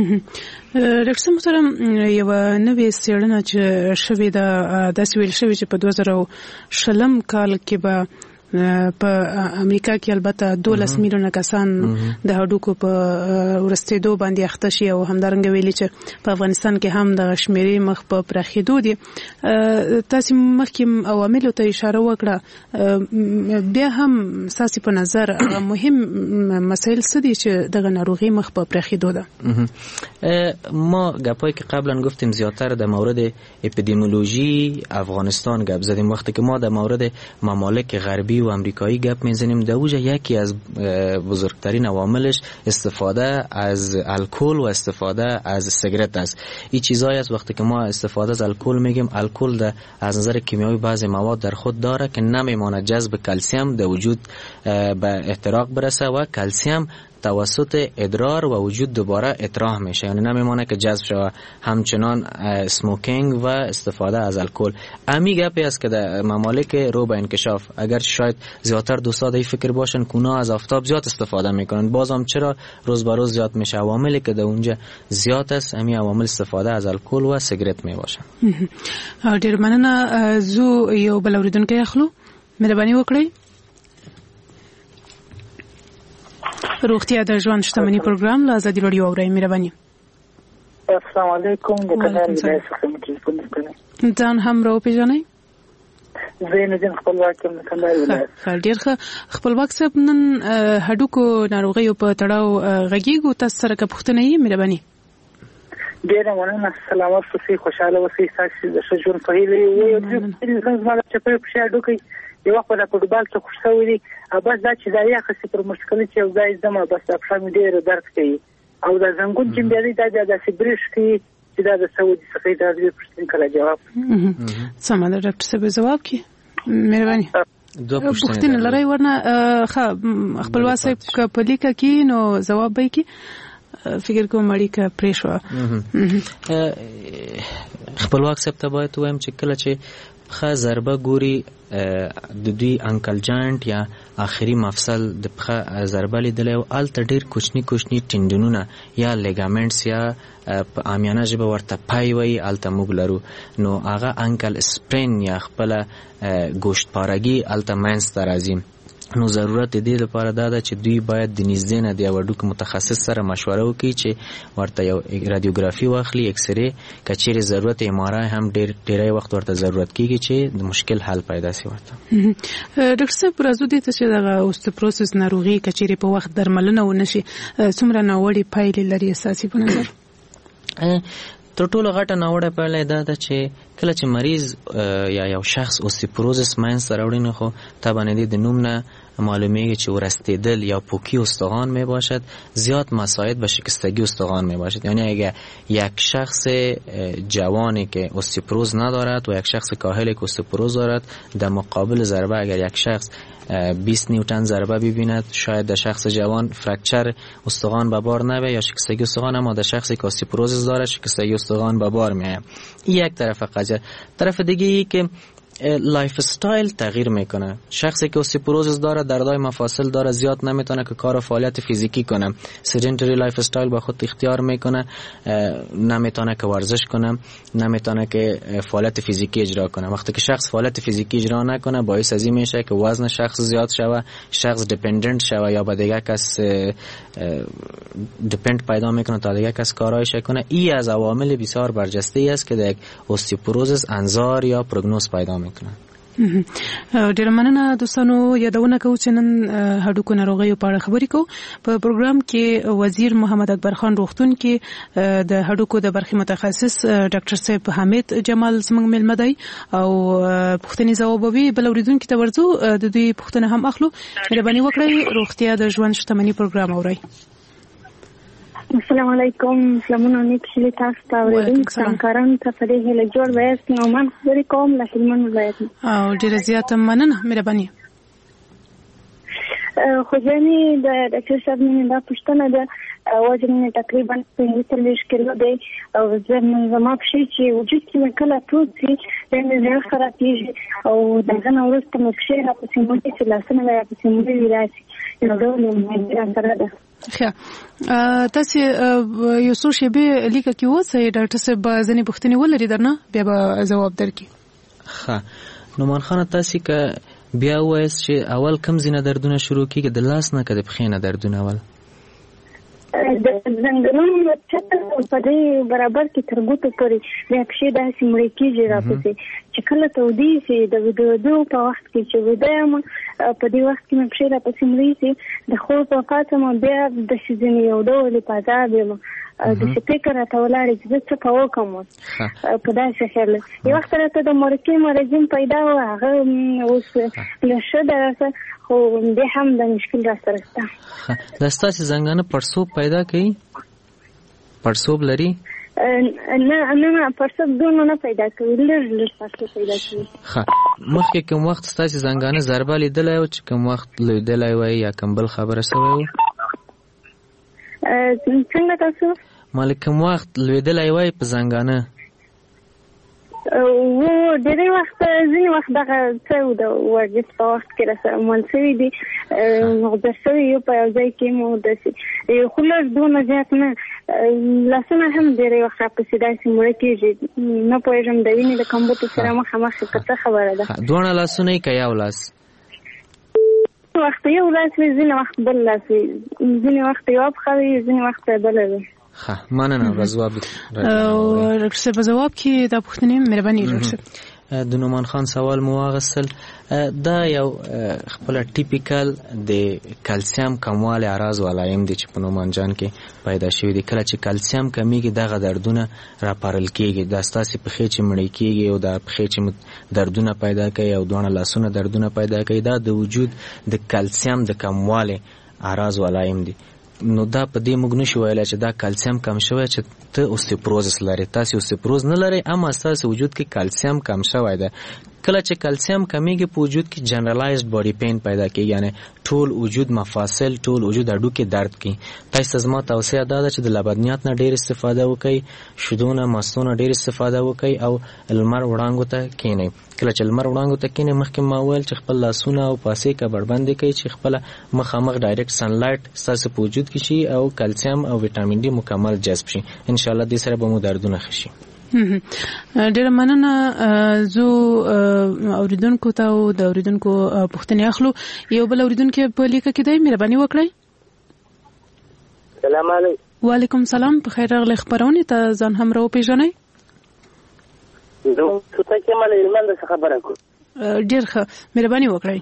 ډاکټر محترم، یو نوې څېړنه چې شوې ده داسې ویل شوې چې په 2020 کال کې به په امریکا کې البته 12 میلیونه کسان د هډوکو په ورستېدو باندې اخته شي، او همدارنګه ویلي چې په افغانستان کې هم د شمیرې مخ په پراخېدو دي. تاسو مخکې عواملو ته اشاره وکړه، بیا هم تاسو په نظر مهم مسایل څه دي چې دغه ناروغي مخ په پراخېدو ده؟ ما گپایی که قبلا گفتیم زیادتر در مورد اپیدمیولوژی افغانستان گپ زدیم. وقتی که ما در مورد ممالک غربی و امریکایی گپ میزنیم، در اوج یکی از بزرگترین عواملش استفاده از الکل و استفاده از سیگارت است. این چیزایی است وقتی که ما استفاده از الکل میگیم، الکل از نظر کیمیایی بعضی مواد در خود داره که نمیمانه جذب کلسیم در وجود به احتراق برسه و کلسیم توسط ادرار و وجود دوباره اطراح میشه، یعنی نمیمانه که جذب شود. همچنان سموکینگ و استفاده از الکل. امی گپی است که در ممالک رو به انکشاف اگر شاید زیادتر دوستان فکر باشن که اونا از آفتاب زیاد استفاده میکنن، بازم چرا روز به روز زیاد میشه. عواملی که در اونجا زیاد است امی عوامل استفاده از الکل و سیگارت میباشن. ډیر مننه. زو یو بل اوریدونکو اخلو، مهرباني وکړئ. روغتیا د ژوند شتمنۍ پروګرام له ازادي راډیو اورئ. مهرباني. السلام علیکم. د کندهار ولایت څخه تلیفون کوم. ځان هم راوپېژنئ. زینالدین خپلواک یم د کندهار ولایت. ډېر ښه. خپلواک صاحب، نن هډوکو ناروغیو په تړاو غږیږو. تاسو سره که پوښتنه یې؟ مهرباني. ډېره مننه. سلامت اوسئ، خوشحاله اوسئ، ستاسو د ښه ژوند په هیله یو. زما د چپې په شا هډوکی یو وخت په فوټبال کې خوښ شوی دی، او بس دا چې دا یې اخیستې پر مشکل چې یو ځای ځمه، بس دا پښه مې ډېره درد کوي، او دا زنګون چې مې دی دا بیا داسې برېښ کوي چې دا د څه ودي څخه دا دوې پوښتنې کله جواب. سمه ده ډاکټر صاحب، ځواب کړي. مهرباني. پوښتنه لرئ؟ ورنه ښه خپلواک صاحب که په لیکه کې نو ځواب به یې کړي. فکر کوم اړیکه پرې شوه. خپلواک صاحب ته باید ووایم چې کله چې پښه ضربه ګوري د دوی انکل جاینټ یا آخري مفصل د پښه ضربه لیدلی، او هلته ډېر کوچني کوچني ټینډونونه یا لیګامنټس یا په عامیانه ژبه ورته پای وایي، هلته موږ لرو. نو هغه انکل سپرین یا خپله ګوشت پارګي هلته منځته راځي. نو ضرورت دې لپاره دا ده چې دوی باید د نږدې نه د یو هډوکو متخصص سره مشوره وکړي چې ورته یو رادیوګرافي واخلي، اکسرې، که چیرې ضرورت ایم آر آی هم ډېری وخت ورته ضرورت کیږي چې د مشکل حل پیدا شي ورته. ډاکټر صاحب راځو دې ته چې دغه اوستوپروسس ناروغي که چیرې په وخت درملنه ونه شي څومره ناوړې پایلې لري اساسي په نظر؟ تر ټولو غټه ناوړه پایله دا ده چې کله چې مریض یا یو شخص اوستیوپروزس منځته راوړي نو خو طبعا د نوم نه معلومیږي چې ورستیدل یا پوکی استخوان می باشد، زیاد مساعد به شکستگی استخوان می باشد. یعنی اگر یک شخص جوانی که اوستیوپروز ندارد و یک شخص کاهلی که اوستیوپروز دارد، در مقابل ضربه اگر یک شخص 20 نیوتن ضربه ببیند، شاید در شخص جوان فرکچر استخوان به بار نبه یا شکستگی استخوان، اما در شخصی که اوستیوپروز داره شکستگی استخوان به بار میاد. این یک طرف قضیه. طرف دیگه ای که لایف استایل تغییر میکنه. شخصی که اوستیوپروزس داره، دردهای مفاصل داره، زیاد نمیتونه که کار و فعالیت فیزیکی کنه، سیدنتری لایف استایل با خود اختیار میکنه، نمیتونه که ورزش کنه، نمیتونه که فعالیت فیزیکی اجرا کنه. وقتی که شخص فعالیت فیزیکی اجرا نکنه باعث از این میشه که وزن شخص زیاد شوه، شخص دیپندنت شوه یا به دیگه کس دیپند پیدا میکنه تا دیگه کس کارایش کنه. این از عوامل بسیار برجسته است که در اوستیوپروزس انظار یا پروگنوز پیدا میکنه. ډیره مننه دوستانو. یادونه کوو چې نن هډوکو ناروغیو په اړه خبرې کوو. په پروګرام کې وزیر محمد اکبر خان روغتون کې د هډوکو د برخې متخصص ډاکټر صاحب حمید جمال زموږ مېلمه دی او پوښتنې ځوابوي. بل اورېدونکي ته ورځو د دوی پوښتنه هم اخلو. مهرباني وکړئ روغتیا د ژوند شتمني پروګرام اورئ. السلام علیکم. سلامونه نیک شلی تاسو ته اوریدونکو همکارانو ته په دې هیله جوړ وایاست. نومان خبرې کوم له هلمند ولایت او ډېره زیاته مننه. مهرباني. خو ځینې د ډاکټر صاحب مې دا پوښتنه ده، وزن مې تقریبا 45 کیلو دی او زما پښې چې وجود کې مې کله تود شي مې زړه خرابېږي او دغه نه وروسته مې پښې راپسې موړي چې لاسونه مې راپسې موړي راشي. یو ډول مې راسره ده. ښه، تاسو یو څو شیبې لیکه کې اوسئ، ډاکټر صاحب ځینې پوښتنې ولري درنه بیا به ځواب درکړي. ښه، نومان خانه تاسو که بیا وایست چې اول کم ځینه دردونه شروع کیږي، د لاس نه که د پښې نه دردونه اول؟ د زنګونونو چته په دې برابر کې تر ګوتو پورې بیا پښې داسې مړې کېږي راپسې چې کله تودې شي د ودو په وخت کې چې وده یم په دې وخت کې مې پښې راپسې مړې شي د خوب په پاتې مو بیا داسې ځینې یو ډول په عذاب یم داسې فکر راته ولاړې چې زه څه به وکړم په داسې خیال. یو وخت راته د مرکې مرضیم پیدا و، هغه اوس له ښه ده راسه، خو بیا هم د مشکل راسره شته. دا ستاسې زنګانه پړسوب پیدا کوي؟ پړسوب لري؟ نه پړسوب دونه نه پیدا کوي، لږ پړسوب پیدا کوي. ښه، مخکې کوم وخت ستاسې زنګانه ضربه لیدلی و چې کوم وخت لیدلی وی یا کوم بل خبره سوی و؟ څنګه تاسو؟ مالک کوم وخت لوېدلی وی په زنګانه؟ و ډېری وخت ځینې وخت دغه څه و د ورزش په وخت کې راسره مل شوي دي، مغزر شوي یو په یو ځای کې مو داسې، خو لږ دونه زیات نه. لاسونه هم ډېری وخت راپسې داسې مړه کېږي، نه پوهېږم د وینې د کمبوتو سره مخامخ که څه خبره ده. دواړه لاسونه یې که یو لاس؟ وخت یو لاس وي، ځینې وخت بل لاس وي، ځینې وخت یوه پښه وي، ځینې وخت بله وي. ښه، مننه. ځواب ډاکټر صاحب په ځواب کې دا پوښتنې مهرباني ډاکټر صاحب. د نومان خان سوال مو واغستل. دا یو خپل ټیپیکل د کلسیم کموالی اعراض ولایم دي چې په نومان جان کې پیدا شوی دي. کله چې کلسیم کمیږي دغه دردونه راپارل کېږي، دا ستاسې پښې چې مړې کېږي او دا پښې چې دردونه پیدا کوي او دواړه لاسونه دردونه پیدا کوي، دا د وجود د کلسیم د کموالی اعراض ولایم دي. نو دا په دې موږ نشو ویلی چې دا کلسیم کم شوی چې ته اوستیوپروزس لري. تاسې اوستیوپروز نه لري، اما ستاسې وجود کې کلسیم کم شوی دی. کله چې کلسیم کمیږي په وجود کې جنرالایزد باډي پین پیدا کېږي، یعنی ټول وجود مفاصل، ټول وجود هډوکي درد کوي. تاسو ته زما توصیه دا ده چې د لبنیات نه ډېر استفاده وکړئ، شیدو نه، مستو نه ډېر استفاده وکړئ او لمر وړانګو ته کښېنئ. کله چې لمر وړانګو ته کښېنئ مخکې ما ویل چې خپل لاسونه او پاسې کبړبندې کوئ چې خپله مخامخ ډایرکټ سنلایټ ستاسو په وجود کې شي او کلسیم او ویټامین ډي مکمل جذب شي. انشاءالله دې سره به مو دردونه ښه شي. ډېره مننه. زه اوریدونکو ته او د اوریدونکو پوښتنې اخلو. یو بل اوریدونکو په لیکه کې دی، مهرباني وکړئ. سلام علیکم. وعلیکم سلام. په خیر راغلی خبرونه ته ځان هم راو پیژنئ. زه څه کې مله علمند څه خبره کوم. ډېر ښه، مهرباني وکړئ.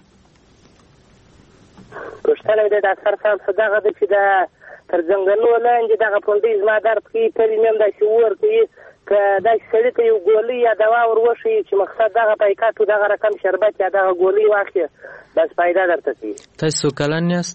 پښتنه د ډاکټر صاحب صدقه د چې دا تر څنګهنو لاندې دغه پوندې زما درد کې ترمیم د شعور کې ک دا سړی ته یو ګولۍ یا دوا وروشي چې مقصد دغه پایکاتو دغه رقم شربت یا دغه ګولۍ واخلي بس پیدا درته کوي. تاسو کلن یاست؟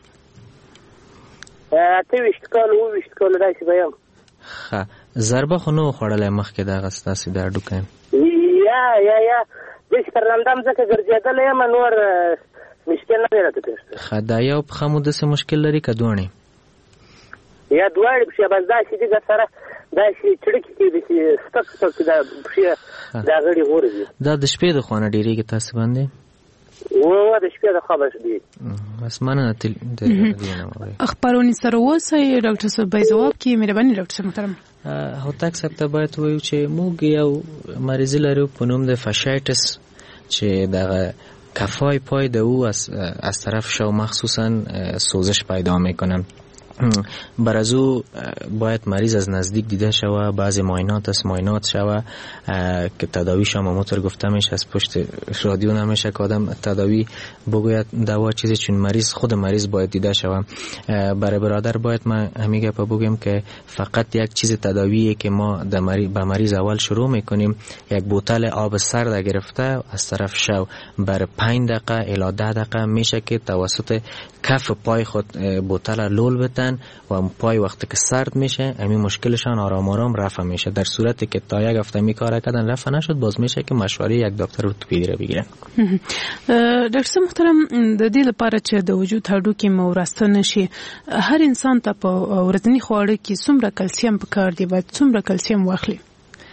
28 کال او 20 کال داسې بیم. ښه، ضربه خو نو خوړلای مخکې دغه ستاسو د هډوکی؟ یا د شپرلندم ځکه ګرځېدلی یم، نور مشکل نه دی راته پېښ. ښه، دا یو پښه مو داسې مشکل لري که دواړې؟ یا دواړې پښې، بس داسې دي د سره داسې چړکې کېږي چې سپک سپک دا پښې دا غړي غورځي. دا د شپې د خوا نه ډېرېږي تاسې باندې؟ د شپې د خوا بس دی. بس مننه. خبرونې سره اوسئ. ډاکټر صاحب باید ځواب کړي. مهرباني ډاکټر صاحب محترم. هوتک صاحب ته باید ووایو چې موږ یو مریضي لرو په نوم د فاشایټس چې دغه کفای پای د او از طرف شو مخصوصا سوزش پیدا میکنن. برازو باید مریض از نزدیک دیده شوه. بعضی معاینات شوه که تداویش هم همونطور گفته میشه از پشت رادیو نمیشه که آدم تداوی بگوید دوا چیزی، چون خود مریض باید دیده شوه. برای برادر باید ما همیگه بگویم که فقط یک چیز تداویه که ما به مریض اول شروع میکنیم، یک بوتل آب سرد گرفته از طرف شو بر 5 دقیقه الی 10 دقیقه میشه که توسط کف پای خود بوتل لول بتن و پای وقتی که سرد میشه همین مشکلشان آرام آرام رفع میشه. در صورتی که تا یک هفته می کار کردن رفع نشد، باز میشه که مشوره یک دکتر ارتوپدی را بگیرن. ډاکټر صاحب محترم، د دې لپاره چې د وجود هډوکي مو وراسته نشي، هر انسان ته په ورځني خواړه کې څومره کلسیم پکار دی، باید څومره کلسیم واخلي؟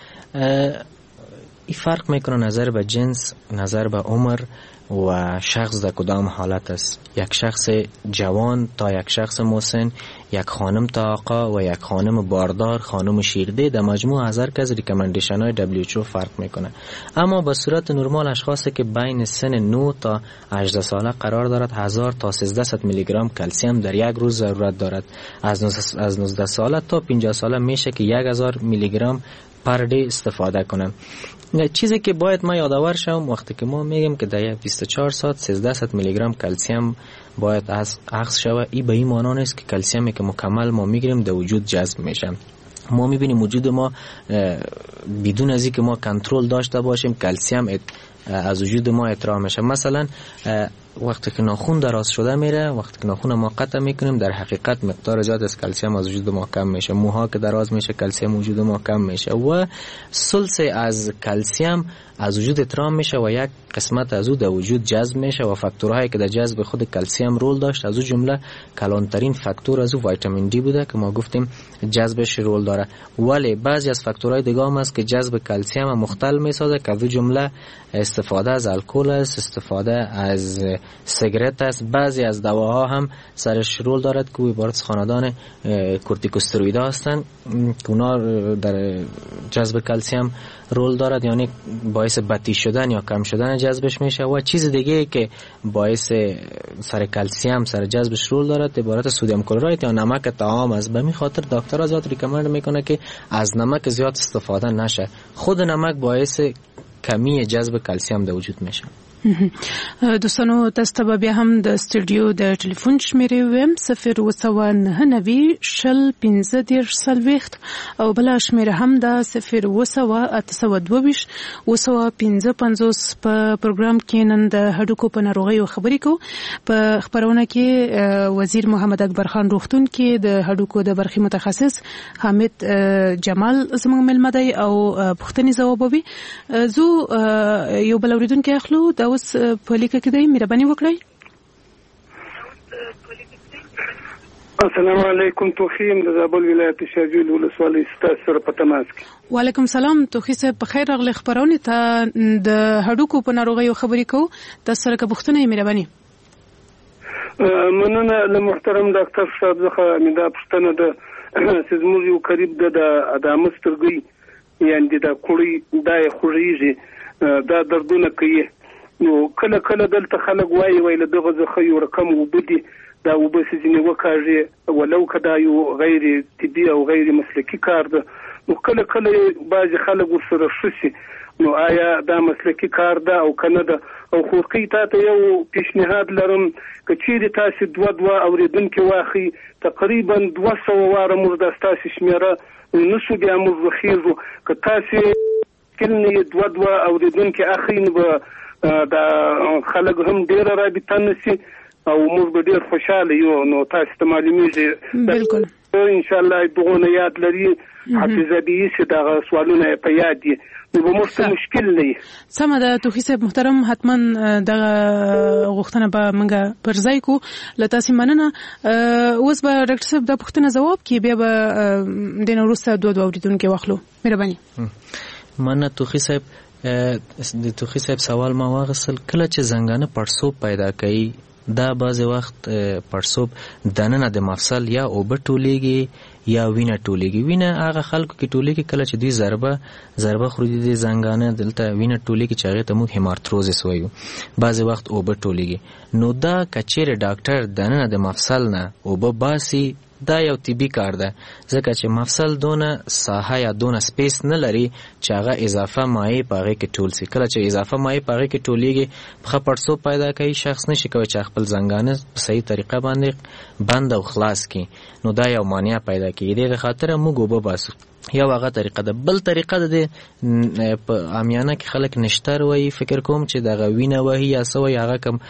این فرق میکنه نظر به جنس، نظر به عمر و شخص در کدام حالت است. یک شخص جوان تا یک شخص مسن، یک خانم تا آقا و یک خانم باردار، خانم شیرده، در مجموع هزار که از ریکمندیشن های WHO فرق میکنه. اما به صورت نرمال اشخاصی که بین سن 9 تا 18 ساله قرار دارد 1000 تا 1300 میلی گرم کلسیم در یک روز ضرورت دارد. از 19 ساله تا 50 ساله میشه که 1000 میلی گرم پر دی استفاده کنن. چیزی که باید ما یادآور شوم وقتی که ما میگیم که در 24 ساعت 1300 میلی گرم کلسیم باید از اخذ شوه، این به این معنی نیست که کلسیمی که مکمل ما میگیریم در وجود جذب میشه. ما میبینیم وجود ما بدون از اینکه ما کنترل داشته باشیم کلسیم از وجود ما اطراح میشه. مثلا وقتی که ناخون دراز شده میره، وقتی که ناخون ما قطع میکنیم، در حقیقت مقدار زیاد از کلسیم از وجود ما کم میشه. موها که دراز میشه کلسیم وجود ما کم میشه و ثلث از کلسیم از وجود اطراح میشه و یک قسمت از او در وجود جذب میشه و فاکتورهایی که در جذب خود کلسیم رول داشت از او جمله کلانترین فاکتور از او ویتامین دی بوده که ما گفتیم جذبش رول داره. ولی بعضی از فاکتورهای دیگه هم هست که جذب کلسیم مختل میسازه که از او جمله استفاده از الکل است، استفاده از سیگرت است. بعضی از دواها هم سرش رول دارد که عبارت از خاندان کورتیکوستروئیدها هستند که اونا در جذب کلسیم رول دارد، یعنی باعث بطی شدن یا کم شدن جذبش میشه. و چیز دیگه که باعث سر کلسیم سر جذبش رول دارد عبارت سدیم کلراید یا نمک طعام است. به می خاطر دکتر زیاد ریکمند میکنه که از نمک زیاد استفاده نشه. خود نمک باعث کمی جذب کلسیم در وجود میشه. دوستانو تاسو ته بیا هم د سټوډیو د ټلیفون شمیرې ویم 029901530 او بل شمیره هم د 02822 په پروګرام کې نن د هډوکو په ناروغیو خبرې کوو. په خبرونه کې وزیر محمد اکبر خان روغتون کې د هډوکو د برخې متخصص حامد جمال زموږ ملمه دی او پوښتنې ځوابوي. زه یو بل اوریدونکو اخلو دا اوس په لیکه کې دی، مهرباني وکړئ. السلام علیکم. توخیم د زابل ولایت شاجوی ولسوالۍ ستاسو سره په تماس کې. وعلیکم سلام. توخی صاحب په خیر راغلی. خبرونه ته د هډوکو په ناروغیو خبرې کوو. تاسو سره که پوښتنه یې مهرباني. مننه له محترم ډاکټر صاحب څخه مې دا پوښتنه ده چې زموږ یو قریب د ادامه سترګۍ یعنې د کړی دا خوږیږي دا دردونه کوي. نو کله کله دلته خلک وایي له دغه څخه یو رقم وبدي دا وبس ځینې وکاږي ولو کدا یو غیر طبي او غیر مسلکي کار ده. نو کله کله بعض خلک ورسره شوسي. نو آیا دا مسلکي کار ده او کنه ده؟ او خورکی ته یو پیشنهاد لرم که چیرې تاسو دوه اوریدونکو واخی تقریبا 200 واره موږ د تاسو شمیره نشو بیا موږ وخیزو که تاسو کله دوه اوریدونکو اخی نو دا خلک هم ډیر رابطه نسی او موږ به ډیر خوشاله یو. نو تاسو ته معلومیږي بالکل ان شاء الله دغه یاد لري حافظه به سي دا سوالونه په یاد دي نو به موږ مشکل نه. سمه ده توخی صاحب محترم، حتما د غوښتنه به موږ پر ځای کو. لته سیمنه اوس به ډاکټر صاحب د پوښتنه ځواب کې بیا به د نورسته دوه اوریدونکو واخلو. مهرباني. مننه توخی صاحب. د توخی صاحب سوال ما واغسل کله چې زنګانه پړسوب پیدا کوي دا بعض وخت پړسوب دننه د مفصل یا اوبه ټولیږي یا وینه ټولیږي. وینه هغه خلکو کې ټولیږي کله چې دوی ضربه خوري د زنګانه دلته وینه ټولیږي چې هغه ته موږ هیمارتروزس وایو. بعض وخت اوبه ټولیږي. نو دا کچېره ډاکټر دننه د مفصل نه اوبه باسي دا یو طبي کار ده ځکه چې مفصل دونه ساحه یا دونه سپیس نه لري چې هغه اضافه مایع په هغه کې ټول سي. کله چې اضافه مایع په هغه کې ټولیږي په پړسوب پیدا کوي، شخص نشي کوي چې خپل زنګانه په صحیح طریقه باندې بند او خلاص کړي. نو دا یو مانع پیدا کوي. دغه خاطر موږ اوبه باسو. یو هغه طریقه ده. بل طریقه ده په عامیانه کې خلک نشتر وایي، فکر کوم چې دغه وینه وهي یا څه وایي هغه کم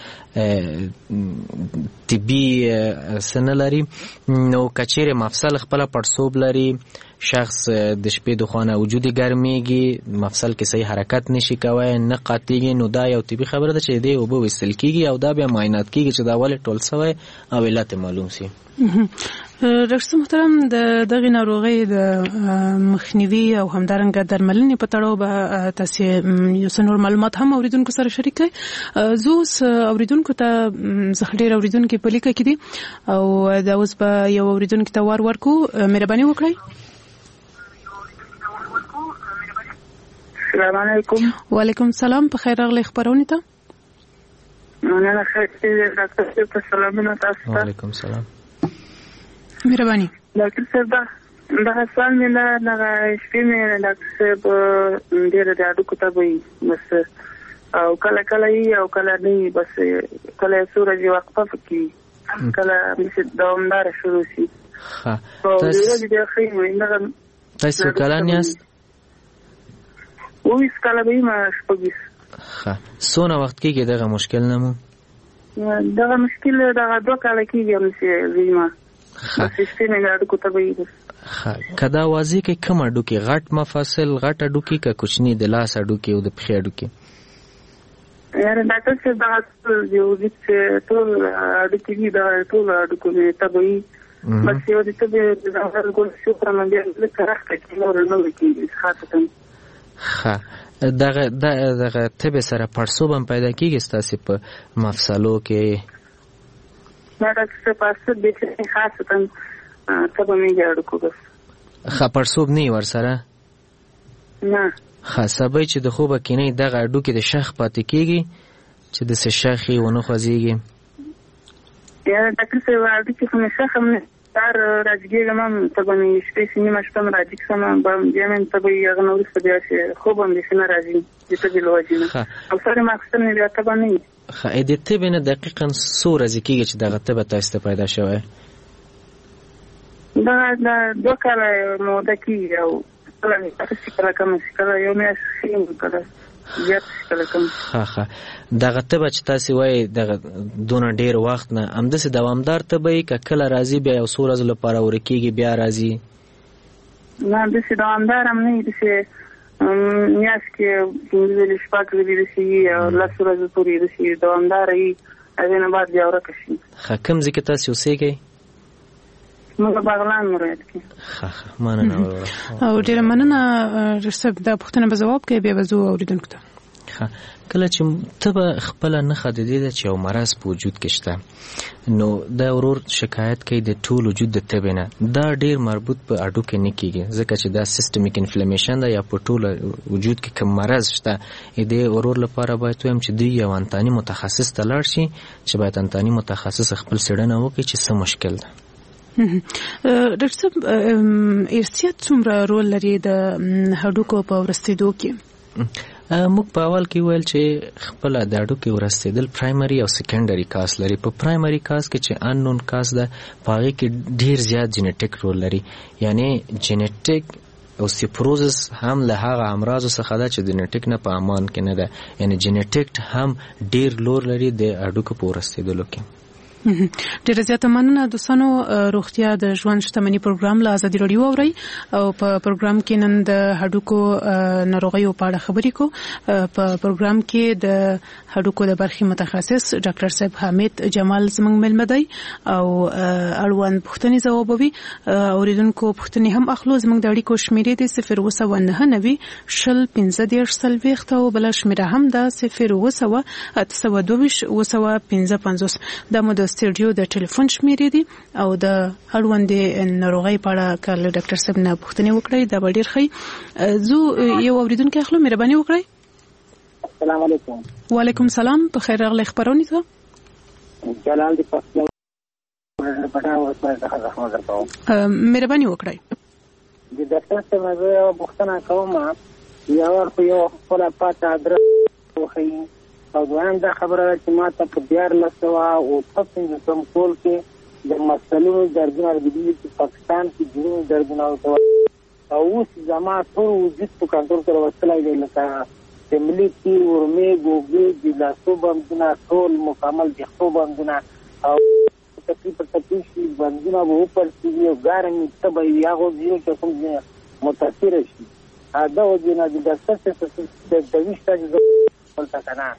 طبي څه نه لري. نو کچېرې مفصل خپله پړسوب لري، شخص د شپې د خوا نه وجود ګرمیږي، مفصل کې صحیح حرکت نشي کوی، نه قاتیږي، نو دا یو طبي خبره ده چې دې اوبه ویستل کېږي او دا بیا معاینات کېږي چې دا ولې ټول سوی او علت معلوم سي. ډاکټر محترم د دغه ناروغي د مخنیوي او همدارنګه درملنې په تړاو به تاسو یو څه نور معلومات هم اوریدونکو سره شریک کړئ. زه اوریدونکو ته زه ډیر اوریدونکو په لیکه کې دي او دا اوس به یو اوریدونکو ته ورکو. مهرباني وکړئ. السلام علیکم. وعلیکم السلام. په خیر راغلی خبرونه ته. مننه. خیر ډاکټر صاحب ته سلامونه تاسو ته. وعلیکم السلام. مهرباني. ډاکټر صاحب دا سوال مې نه شپې مې ډاکټر صاحب ډېر د اډوکو ته وي بس او کله کله یې او کله نه بس کله سورج وقفه کوي کله مې دوامدار شروع شي. ها تاسو کله یاست؟ اوس کله به ما شپږیس. ها څونه وخت کېږي دغه مشکل نه مو؟ دغه مشکل دغه 2 کاله کېږي چې ویما سیستم یې اډوکو ته وي. کدا واضح کې کوم اډوکی غټ مفاصل غټ اډوکی کا کوچنی د لاس اډوکی او د پخې اډوکی؟ یاره ډاکټر صاحب دا یو چې ټول اډوکی دا ټول اډوکو مې ته وي بس یو د ته د هغه شو پر باندې لکه راځي چې نور نه وکړي خاطر. ها دغه تبه سره پړسوب هم پیدا کیږي ستاسو په مفصلو کې؟ دا څه پاسه د څه خاصه تبه مې جوړ بس. ها پړسوب نه ور سره؟ نه. ها سبا چې د خوبه کینې دغه اډو کې د شخ پاتې کیږي چې د څه شخي ونه خوځيږي؟ یا ډاکټر صاحب اډو کې کوم شخ هم تر راځي ګمم تبه مې شپې سینما شپه راځي کوم به یم تبه یې غنور څه بیا چې خوب هم دې نه راځي چې ته بلوځي نه او سره ماکسن نه بیا تبه نه. ها دې ته بنه دقیقاً څو ورځې کېږي چې دغه تبه تاسو ته پیدا شوی؟ دا 2 کاله موده کېږي او کله کوم کله یو میاشت کله زیات کله کوم. ها دغه تبه چې تاسو وایي دغه دونه ډیر وخت نه همداسې دوامدار تبه یې کله راځي بیا یو څو ورځې لپاره ورکېږي بیا راځي؟ نه داسې دوامدار هم نه داسې میاشت کې 15 شپږ ورځې داسې او 10 ورځې پورې داسې دوامدار وي هغې نه بعد بیا ورکه شي. ښه کوم ځای کې تاسو اوسېږئ؟ موږ بغلان مراد کې. ښه مننه. او ډېره مننه ډاکټر صاحب دا پوښتنه به ځواب کوي بیا به زه اوریدونکو ته. کله چې ته به خپله نښه د دې ده چې یو مرض په وجود کې شته، نو دا ورور شکایت کوي د ټول وجود د تبې نه. دا ډیر مربوط په اډو کې نه کېږي، ځکه چې دا سیستمیک انفلیمیشن ده یا په ټول وجود کې کوم مرض شته. د ورور لپاره باید وایم چې دوی یو انتاني متخصص ته لاړ شي، چې باید انتاني متخصص خپل څېړنه وکړي چې څه مشکل ده. ډاکټر صاحب، ارثیت څومره رول لري د هډوکو په ورستېدو کې؟ موږ په اول کې ویل چې خپل د هډوکو ورستېدل پرایمري او سیکنډري کاز لري. په پرایمري کاز کې چې اننون کاز ده، په هغې کې ډیر زیات جینیټیک رول لري. یعنی جینیټیک اوستیوپوروزس هم له هغه امراضو څخه ده چې جینیټیک نه په امان کې نه ده. یعنی جینیټیک هم ډیر لور لري د هډوکو په ورستېدلو کې. ډیره زیاته مننه. دوستانو، روغتیا د ژوند شتمنۍ پروګرام له ازادي راډیو اورئ او په پروګرام کې نن د هډوکو ناروغیو په اړه خبرې کوو. په پروګرام کې د هډوکو د برخې متخصص ډاکټر صاحب حامد جمال زموږ مېلمه دی او اړوند پوښتنې ځوابوي. اوریدونکو پوښتنې هم اخلو. زموږ د اړیکو شمیرې دی 02990 1530 او بل شمیره هم ده 020 دا مو د سټوډیو د ټلیفون شمیرې دي او د اړوندې ناروغۍ په اړه کله ډاکټر صاحب نه پوښتنې وکړئ دا به ډېر ښه. زه یو اوریدونکی اخلم، مهرباني وکړئ. السلام علیکم. وعلیکم السلام. په خیر راغلی خبرونه ته. جلال دی پښتو پټاو ورته کوم. مهرباني وکړئ. د ډاکټر صاحب زه یو پوښتنه کوم. یو خپل پاتې ادرس وخی او دویم دا خبره ده چې ما ته په 1455 کال کې د مسلونو دردونه راغلي چې پاکستان کې جنونو دردونه او اوس زما ټول وجود په کنټرول کې راوستلی دی، لکه فیملی کې ورمې ګوګې د لاسو بندونه ټول مکمل د خو بندونه او تکلیف بندونه به وپړسي او ګرمې تبه وي هغه ځینې کې کوم متاثره شي. دا وجه نه د ډاکټر څخه د دویشته ولته کنه.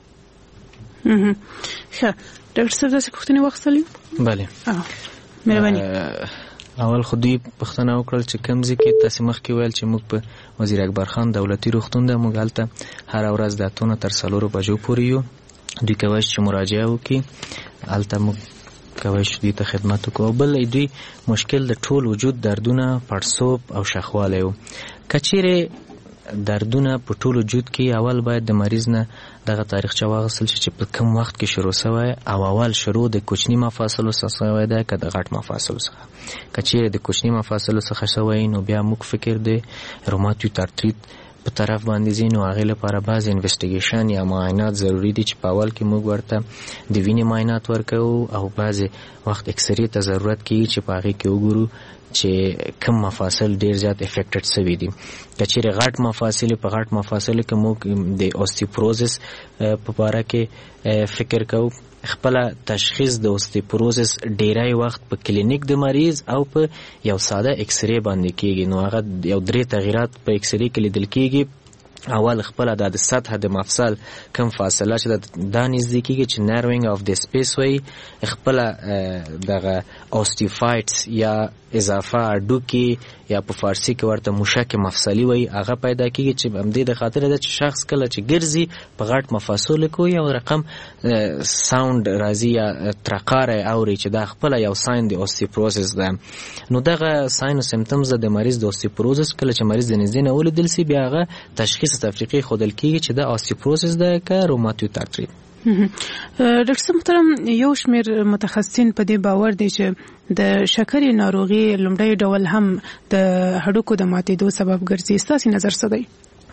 ښه ډاکټر صاحب تاسو پوښتنه واخیستلې؟ بله. مهرباني. اول خو دوی پوښتنه وکړل چې کوم ځای کې تاسو مخکې ویل چې موږ په وزیر اکبر خان دولتي روغتون ده، موږ هلته هره ورځ د 8 تر 4 بجو پورې یو. دوی کولی شي چې مراجعه وکړي، هلته موږ کولی شو دوی ته خدمت وکړو. بل دوی مشکل د ټول وجود دردونه، پړسوب او شخوالی و. که چیرې دردونه په ټول وجود کې، اول باید د مریض نه دغه تاریخچه واخیستل شي چې په کوم وخت کې شروع شوی او اول شروع د کوچني مفاصلو څخه شوی دی که د غټ مفاصلو څخه. که چیرې د کوچني مفاصلو څخه شوی نو بیا موږ فکر د روماتوید ارتریت په طرف باندې ځي، نو هغې لپاره بعض انویسټیګیشن یا معاینات ضروري دي چې په اول کې موږ ورته د وینې معاینات ورکوو او بعضې وخت اکسرې ته ضرورت کېږي چې په هغې کې وګورو چې کم مفاصل ډیر زیات افیکټډ شوي دي. که چیرې غټ مفاصل، په غټ مفاصل کې موږ د اوستیوپوروزس په باره کې فکر کوو. خپل تشخیص د اوستیوپوروزس ډیری وخت په کلینیک د مریض او په یو ساده ایکسرې باندې کېږي. نو هغه یو 3 تغیرات په ایکسرې کې لیدل کېږي. اول خپل د سطح د مفصل کم فاصله چې دا نږدې کېږي چې ناروینګ اف د سپیس وایي. خپل دغه اوستیوفایټس یا اضافه هډوکي یا په فارسي کې ورته موشک مفصلي وایي، هغه پیدا کېږي چې همدې د خاطره ده چې شخص کله چې ګرځي په غټ مفاصلو کې یو رقم ساوند راځي یا ترقاره اوري چې دا خپل یو ساين د اوستیوپوروزس ده. نو دغه ساين او سیمټمز د مریض د اوستیوپوروزس کله چې مریض د نږدې نه ولیدل سي، بیا هغه تشخیص تفریقي ښودل کېږي چې د اوستیوپوروزس ده که روماتوید ارتریت. ډاکټر صاحب محترم، یو شمېر متخصصین په دې باور دي چې د شکرې ناروغي لومړی ډول هم د هډوکو د ماتېدو سبب ګرځي. ستاسې نظر څه دی؟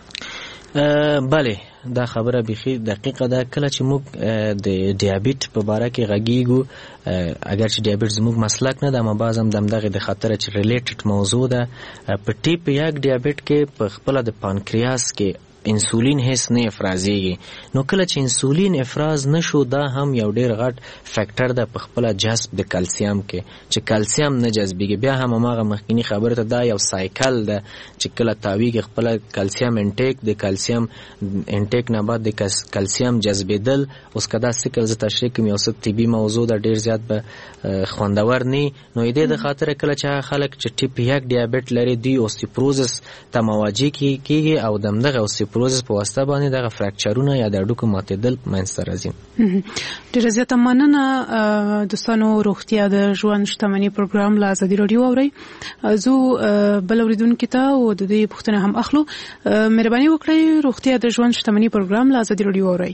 بله، دا خبره بیخي دقیقه ده. کله چې موږ د دیابیت په باره کې غږیږو، اگر چې دیابیت زموږ مسلک نه ده، اما بعض هم دغه د خاطره چې ریلیټډ موضوع ده. په ټیپ 1 دیابیت کې په خپله د پانکریاس کې انسولین هیڅ نه افرازیږي. نو کله چې انسولین افراز نشو، دا هم یو ډیر غټ فیکټر ده په خپل جذب د کلسیم کې، چې کلسیم نه جذبېږي. بیا هم هغه مخکینی خبره ته دا یو سایکل ده چې کله تاویږي خپل کلسیم انټیک، د کلسیم انټیک نه بعد د کلسیم جذبېدل. اوس کدا سیکل ز تشریح کوم یو څه طبي موضوع ده، ډیر زیات به خوندور نه. نو دې د خاطر کله چې خلک چې ټیپ 1 دیابیت لري، دی اوستیوپوروزس ته مواجه کیږي او دغه اوستیوپوروزس اوستیوپوروزس په واسطه باندې دغه فراکچرونه یا د هډوکو ماتېدل منځته راځي. ډېره زیاته مننه دوستانو. روغتیا د ژوند شتمني پروګرام له ازادي راډیو اورئ. زه بل اوریدونکو ته او د دې پوښتنه هم اخلو. مهرباني وکړئ روغتیا د ژوند شتمني پروګرام له ازادي راډیو اورئ.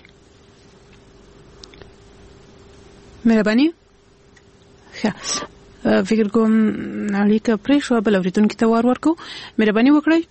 مهرباني. فکر کوم اړیکه پرې شو، بل اوریدونکو ته وار ورکو. مهرباني وکړئ.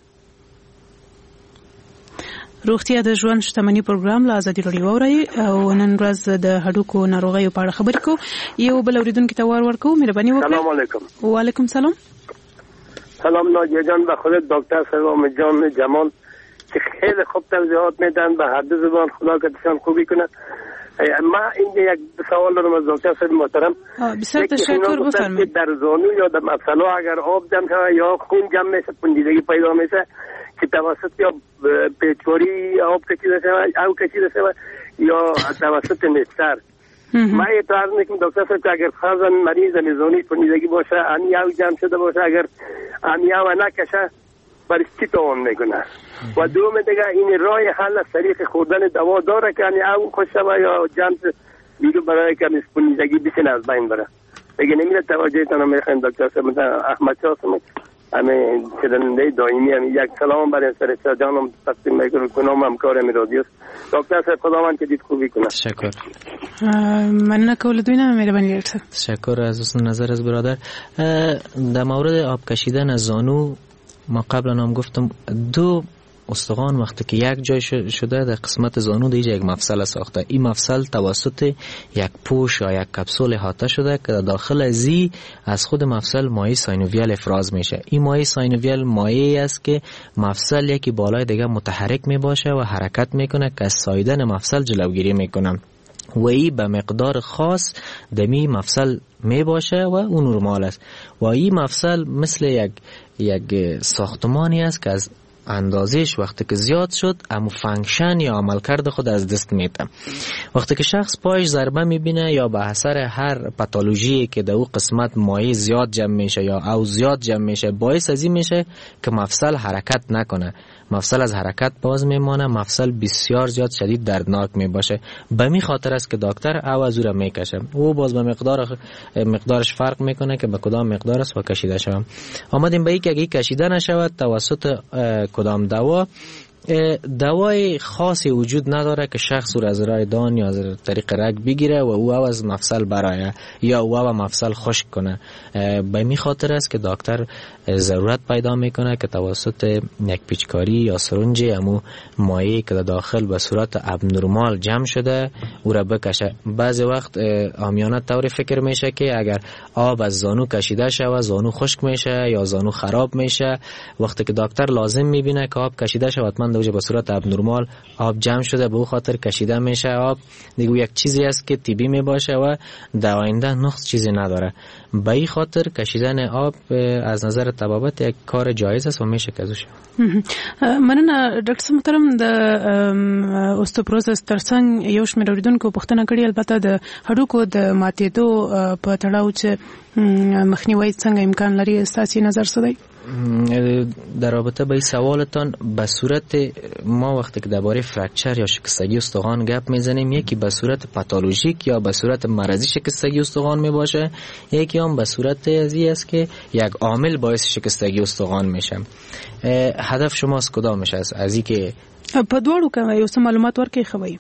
روغتیا د ژوند شتمني پروګرام له ازادي راډیو اورئ او نن ورځ د هډوکو ناروغیو په اړه خبرې کوو. یو بل اوریدونکو ته وار ورکو. مهرباني وکړئ. سلام علیکم. وعلیکم سلام. سلام ناجیه جان، به خودت دکتر سلام جان جمال که خیلی خوب توضیحات میدن به هر دو زبان. خدا کتشان خوبی کنه. ما اینجا یک سوال دارم از دکتر صاحب محترم. بسیار تشکر. بفرمایید. در زانو یا در مفصل اگر آب جمع شود یا خون جمع میشه، پوندیدگی پیدا میشه که توسط یا پیچوری آب کشیده شود او کشیده شود یا توسط نستر. من اعتراض میکنم دکتر صاحب که اگر فرضاً مریض نزانی پوندیدگی باشه امی او جمع شده باشه، اگر امی او نکشه برای چی توان میکنه؟ و دوم دیگه این راه حل از طریق خوردن دوا داره که او خوشه و یا جمع بیرو برای که پوندیدگی بسین از بین بره. دیگه نمیره توجهتان میخوایم دکتر صاحب. مثلا احمد شاه همه چرنده دائمی هم یک سلام برای سرچه جانم تقسیم میکنم کنم همکار رادیوس. دکتر صاحب خداوند که دید خوبی کنه. تشکر. من کول دوینه مهربانی کرد. تشکر از نظر از برادر. در مورد آب کشیدن از زانو ما قبلا هم گفتم دو استخوان وقتی که یک جای شده در قسمت زانو دیگه یک مفصل ساخته. این مفصل توسط یک پوش یا یک کپسول احاطه شده که داخل ازی از خود مفصل مایع ساینوویل افراز میشه. این مایع ساینوویل مایعی است که مفصل یکی بالای دیگه متحرک می باشه و حرکت میکنه که از ساییدن مفصل جلوگیری میکنه و این به مقدار خاص دمی مفصل می باشه و اون نرمال است. و این مفصل مثل یک ساختمانی است که از اندازش وقتی که زیاد شد امو فانکشن یا عملکرد خود از دست میده. وقتی که شخص پایش ضربه میبینه یا به اثر هر پاتولوژی که در او قسمت مایع زیاد جمع میشه یا او زیاد جمع میشه باعث از این میشه که مفصل حرکت نکنه. مفصل از حرکت باز میمانه، مفصل بسیار زیاد شدید دردناک میباشه. به می خاطر است که دکتر او از او را میکشه. او باز به مقدارش فرق میکنه که به کدام مقدار است و کشیده شود. آمدیم به اینکه اگه کشیده نشود توسط کدام دوای خاصی وجود نداره که شخص رو از راه دان یا از طریق رگ بگیره و او از مفصل برایه یا او مفصل خشک کنه. به می خاطر است که دکتر ضرورت پیدا میکنه که توسط یک پیچکاری یا سرنج امو مایعی که داخل به صورت ابنرمال جمع شده او را بکشه. بعضی وقت عامیانه طور فکر میشه که اگر آب از زانو کشیده شود زانو خشک میشه یا زانو خراب میشه. وقتی که دکتر لازم میبینه که آب کشیده شود من دوجه به صورت ابنرمال آب جمع شده به او خاطر کشیده میشه آب دیگه یک چیزی است که طبی می باشه و در آینده نقص چیزی نداره. به این خاطر کشیدن آب از نظر طبابت یک کار جایز است و میشه که ازش. مننه ډاکټر محترم. د اوستوپروزس ترڅنګ یو شمېر اوریدونکو پوښتنه کړې البته د هډوکو د ماتېدو په تړاو چې مخنیوي څنګه امکان لري ستاسو نظر څه دی؟ در رابطه با این سوالتان به صورت ما وقتی که درباره فرکچر یا شکستگی استخوان گپ میزنیم یکی به صورت پاتولوژیک یا به صورت مرضی شکستگی استخوان می باشه، یکی هم به صورت ازی است که یک عامل باعث شکستگی استخوان میشه. هدف شما از کدام میشه؟ از این که په دوړو کې یو څه معلومات ورکړئ خوي.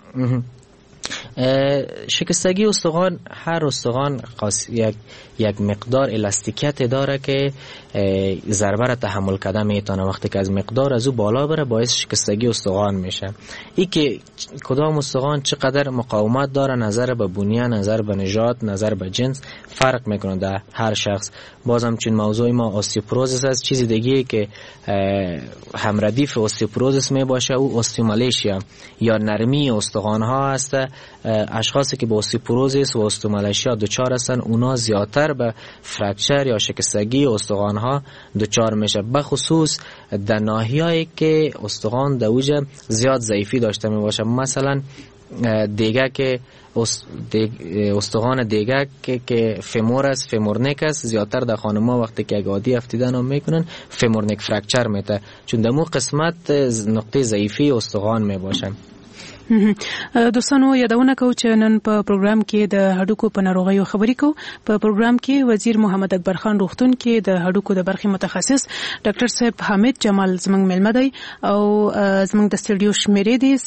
شکستگی استخوان هر استخوان یک مقدار الاستیکیت داره که ضربه را تحمل کرده میتونه. وقتی که از مقدار از او بالا بره باعث شکستگی استخوان میشه. این که کدام استخوان چقدر مقاومت داره نظر به بنیه، نظر به نژاد، نظر به جنس فرق میکنه در هر شخص. بازم چون موضوع ما اوستیوپروزس است، چیز دیگه که هم ردیف اوستیوپروزس می باشه او اوستیومالیشیا یا نرمی استخوان ها است. اشخاصی که با اوستیوپروزس و اوستیومالیشیا دچار هستن اونا زیادتر به فرکچر یا شکستگی استخوان ها دچار میشه، بخصوص در ناحیه‌ای که استخوان در اوج زیاد ضعیفی داشته می باشه. مثلا دیگه که استخوان دیگه که فیمورس فیمورنیکس زیادتر در خانم‌ها وقتی که اگادی افتیدن هم میکنن فیمورنیک فرکچر میته، چون دمو قسمت نقطه ضعیفی استخوان میباشه. دوستانو یادونه کوم چې نن په پروګرام کې د هډوکو په ناروغیو خبرې کوو. په پروګرام کې وزیر محمد اکبر خان روغتون کې د هډوکو د برخې متخصص ډاکټر صاحب حامد جمال زمنګ ملمه دی او زمنګ د سټډیو شمیرې دی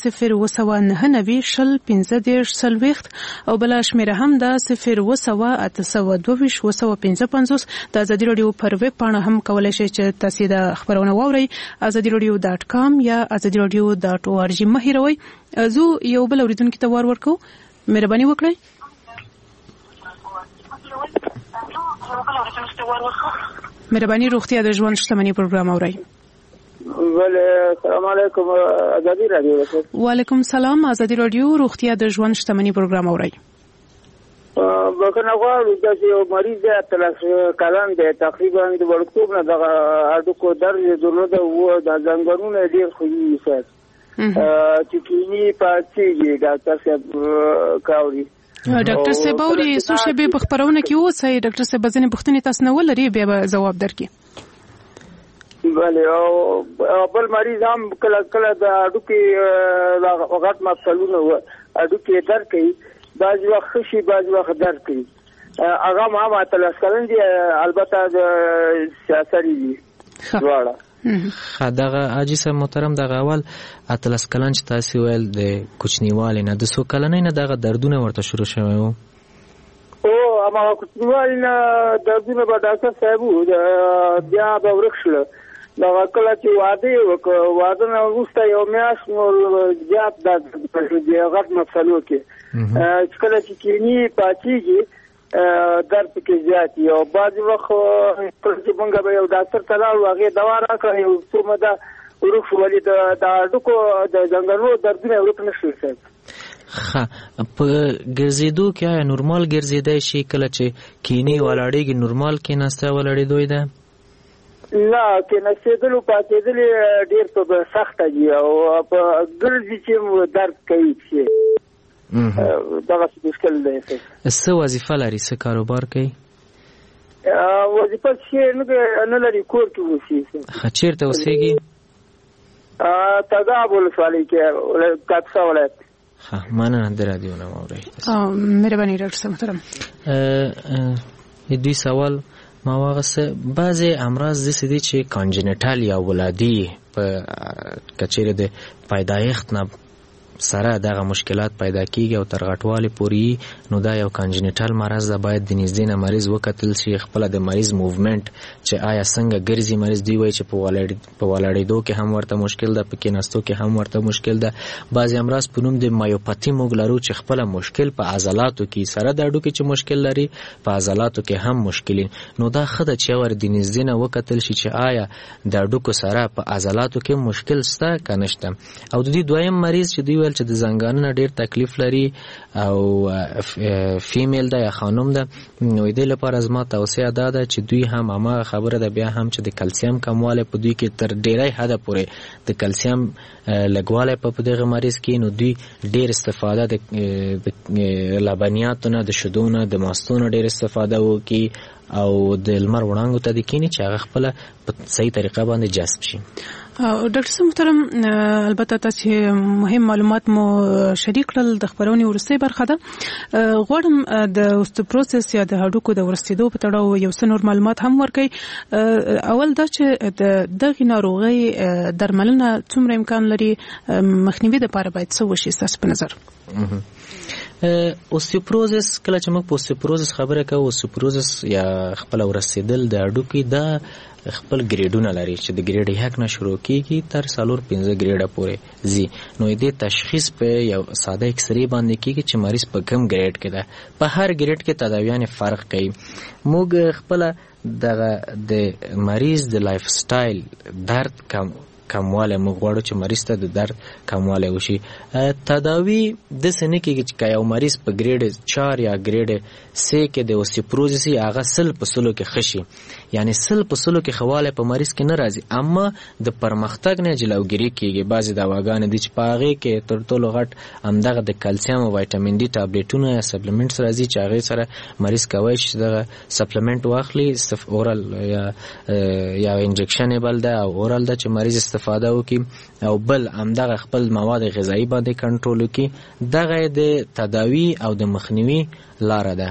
0199015 او بل شمیره هم د 019822555 د ازادي رادیو پر ویب پاڼه هم کولای شئ چې تاسو د خبرونه واورئ azadirodio.com یا azadirodio.org مهیروي. زو یو بل اوریدونکو ته ورکو مهرباني وکړئ. مهرباني روغتیا د ژوند شتمنۍ پروګرام اورئ. السلام علیکم ازادي رادیو. وعلیکم السلام ازادي رادیو روغتیا د ژوند شتمنۍ پروګرام اورئ. بکنه غواړو چې یو مریض اتلس کلن دی تقریبا د ورکوب نه د هډوکو درد درلوده او د زنګونونو ډیر خوږي سات چې کینی پاتېږي ډاکټر صاحب کاوري. ډاکټر صاحب اوري څه شی به خبرونه کې اوسه ډاکټر صاحب ځنې پوښتنې تاسو نه ولري بیا جواب درکې. بله او بل مریض هم کله کله د هډوکي غټ مفصلونه هډوکي درد کوي، بعض وخت خشي بعض وخت درد کوي. هغه ما اتلس کلن دي البته د سیاسري دي دواړه. دغه حاجی صاحب محترم دغه اول اتلس کلن چې تاسو ویل د کوچنیوالي نه د سو کلنۍ نه دغه دردونه ورته شروع شوی وو. او اما کوچنیوالي نه دردونه به ډاکټر صاحب بیا به ورکشل. دغه کله چې واده نه وروسته یو میاشت نور زیات درد د غټ مفصلو کې کله چې کینی پاتېږي درد کې زیات یو بعض وخت چې موږ به یو ډاکټر ته لاړو هغه دوا راکړه یو څو مده ورخ ولې د هډوکو د زنګونو دردونه ورک نشي سات. ښه په ګرځېدو کې آیا نورمال ګرځېدای شي کله چې کینی ولاړېږي نورمال کېناسته ولاړېدوی ده؟ نه کېناستېدلو پاتېدل ډېر په سخته دي او په ګرځي چې درد کوي چې دغه مشکل دی. څه وظیفه لري څه کاروبار کوي؟ وظیفه چې نه لري کور کې اوسي. ښه چېرته اوسېږي؟ تګاب ولسوالۍ کې کاپسا ولایت. ښه مننه د رادیو نه واورئ. مهرباني ډاکټر صاحب محترم. دوی سوال ما واغسه بعضی امراض داسې دي چې کانجنټال یا ولادي په کچېره د پیدایښت نه سره دغه مشکلات پیدا کیږي او تر غټوالي پورې نو دا یو کانجنټال مرض ده. باید د نږدې نه مریض وکتل شي خپل د مریض موومنت چې آیا څنګه ګرځي مریض. دی وایي چې په ولاړېدو کې هم ورته مشکل ده، په کېناستو کې هم ورته مشکل ده. بعضې امراض په نوم د مایوپاتي موږ لرو چې خپله مشکل په عضلاتو کې سره د هډوکي چې مشکل لري په عضلاتو کې هم مشکل. نو دا ښه ده چې ور د نږدې نه وکتل شي چې آیا د هډوکو سره په عضلاتو کې مشکل شته که نشته. او د دې دویم مریض چې دوی چې د زنګانونو ډیر تکلیف لري او فیمیل ده یا خانم ده، نو دې لپاره زما توصیه ده چې دوی هم هماغه خبره ده بیا هم چې د کلسیم کموالی په دوی کې تر ډیری حده پورې د کلسیم لږوالی په دغه مریض کې نو دوی ډیر استفاده د لبنیاتو نه د شیدو نه د ماستو نه ډیر استفاده وکړي او د لمر وړانګو ته د کینی چې هغه خپله په صحیح طریقه باندې جذب شي. ډاکټر صاحب محترم البته تاسو مهم معلومات مو شریک کړل د خبرونې ورسته برخه ده. غواړم د اوستوپروسس یا د هډوکو د ورستېدو په تړاو یو څه نور معلومات هم ورکړئ. اول دا چې دغه ناروغي درملنه څومره امکان لري مخنیوي لپاره باید څه وشي تاسو په نظر؟ اوستوپروزس کله چې موږ په اوستوپروزس خبره کوو، اوستوپروزس یا خپل ورستېدل د هډوکي دا خپل ګریډونه لري چې د ګریډ 1 نه شروع کیږي تر 4-5 ګریډه پورې ځي. نو دې تشخیص په یو ساده ایکسرې باندې کیږي چې مریض په کوم ګریډ کې ده. په هر ګریډ کې تداویان فرق کوي. موږ خپل د مریض د لایف سټایل درد کم کمواله موږ غواړو چې مریض ته د درد کمواله وشي. تداوی د سنې کې چې یو مریض په ګریډ 4 یا ګریډ 3 کې د اوستیوپروزس هغه 100% کې خشي، یعنی 100% کې خواله په مریض کې نه راځي، اما د پرمختګ نه جلوګیری کیږي. بعضی دواګانې دي چې پاغه کې تر ټولو غټ همدغه د کلسیم او وایټامین ډي ټابلیټونه یا سپلیمنټس راځي چې هغه سره مریض کوي چې دغه سپلیمنټ واخلي اورال یا انجکشنبل ده او اورال ده چې مریض استفاده وکړي او بل همدغه خپل مواد غذایی باندې کنټرول وکړي. دغه د تداوی او د مخنیوي لاره ده.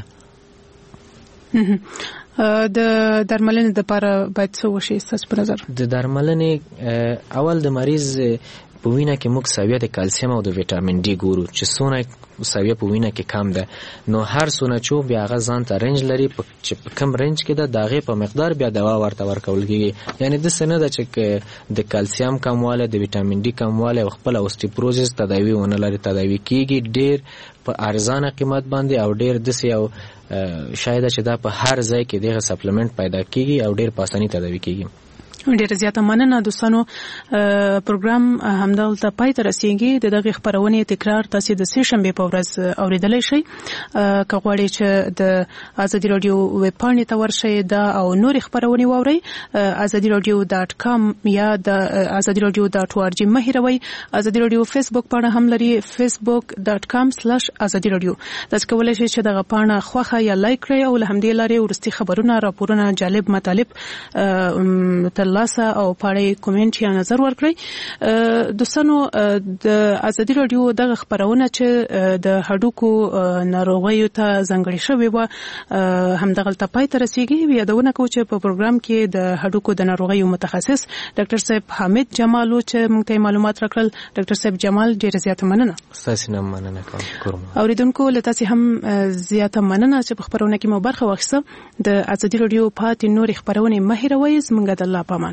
د درملنې لپاره باید څه وشي ستاسو په نظر؟ د درملنې اول د مریض په وینه کې موږ سویه د کلسیم او د ویټامین ډي ګورو چې څونه سویه په وینه کې کم ده، نو هر څونه چې بیا هغه ځان ته رنج لري چې په کم رنج کې ده دغه په مقدار بیا دوا ورته ورکول کیږي. یعنی د سنه ده چې د کلسیم کمواله، د ویټامین ډي کمواله او خپل اوستیوپروزس تداوی ونه لري تداوی کیږي ډیر په ارزانه قیمت باندې او ډیر د سیو شاید چې دا په هر ځای کې دغه سپلیمنٹ پیدا کیږي او ډیر په اسانۍ تداوی کیږي. ډیره زیاته مننه دوستانو. پروګرام همدلته پای ته رسیږي. دغه خبرونه تکرار تاسو د سه شنبه په ورځ اوریدلای شئ. که غواړئ چې د ازادي رادیو ویب پاڼې ته ورشئ دا او نور خبرونه واورئ azadiradio.com یا د azadiradio.org مه هېروئ. ازادي رادیو فیسبوک پاڼه هم لري facebook.com/azadiradio. تاسو کولای شئ چې دغه پاڼه خوښه یا لایک کړئ او له همدې لارې ورستي خبرونه راپورونه جالب مطالب ترلاسه او پاړې کومنټ یا نظر ورکړئ. دوستانو د ازادي رادیو دغه خبرونه چې د هډوکو ناروغیو ته ځانګړې شوې و همدغه پای ته رسیږي. یادونه کوم چې په پروګرام کې د هډوکو د ناروغیو متخصص ډاکټر صاحب حامد جمال چې موږ ته معلومات راکړل. ډاکټر صاحب جمال ډیره زیاته مننه. تاسو نه مننه کوم. اوریدونکو له تاسو هم زیاته مننه چې په خبرونه کې مو برخه واخیسته. د ازادي رادیو پاتې نور خبرونه مه هېروئ. زموږ د الله پامان.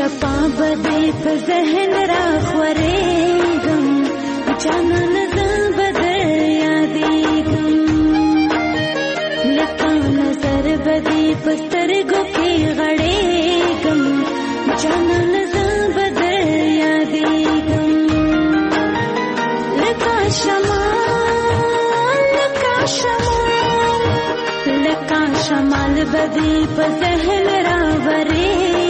ټپا بدې په ذهن راخورېږم جانان زه به در یادېږم لکه نظر بدې په سترګو کې غړېږم جانان زه به در یادېږم لکه شمال لکه شمال بدې په ذهن راورېږم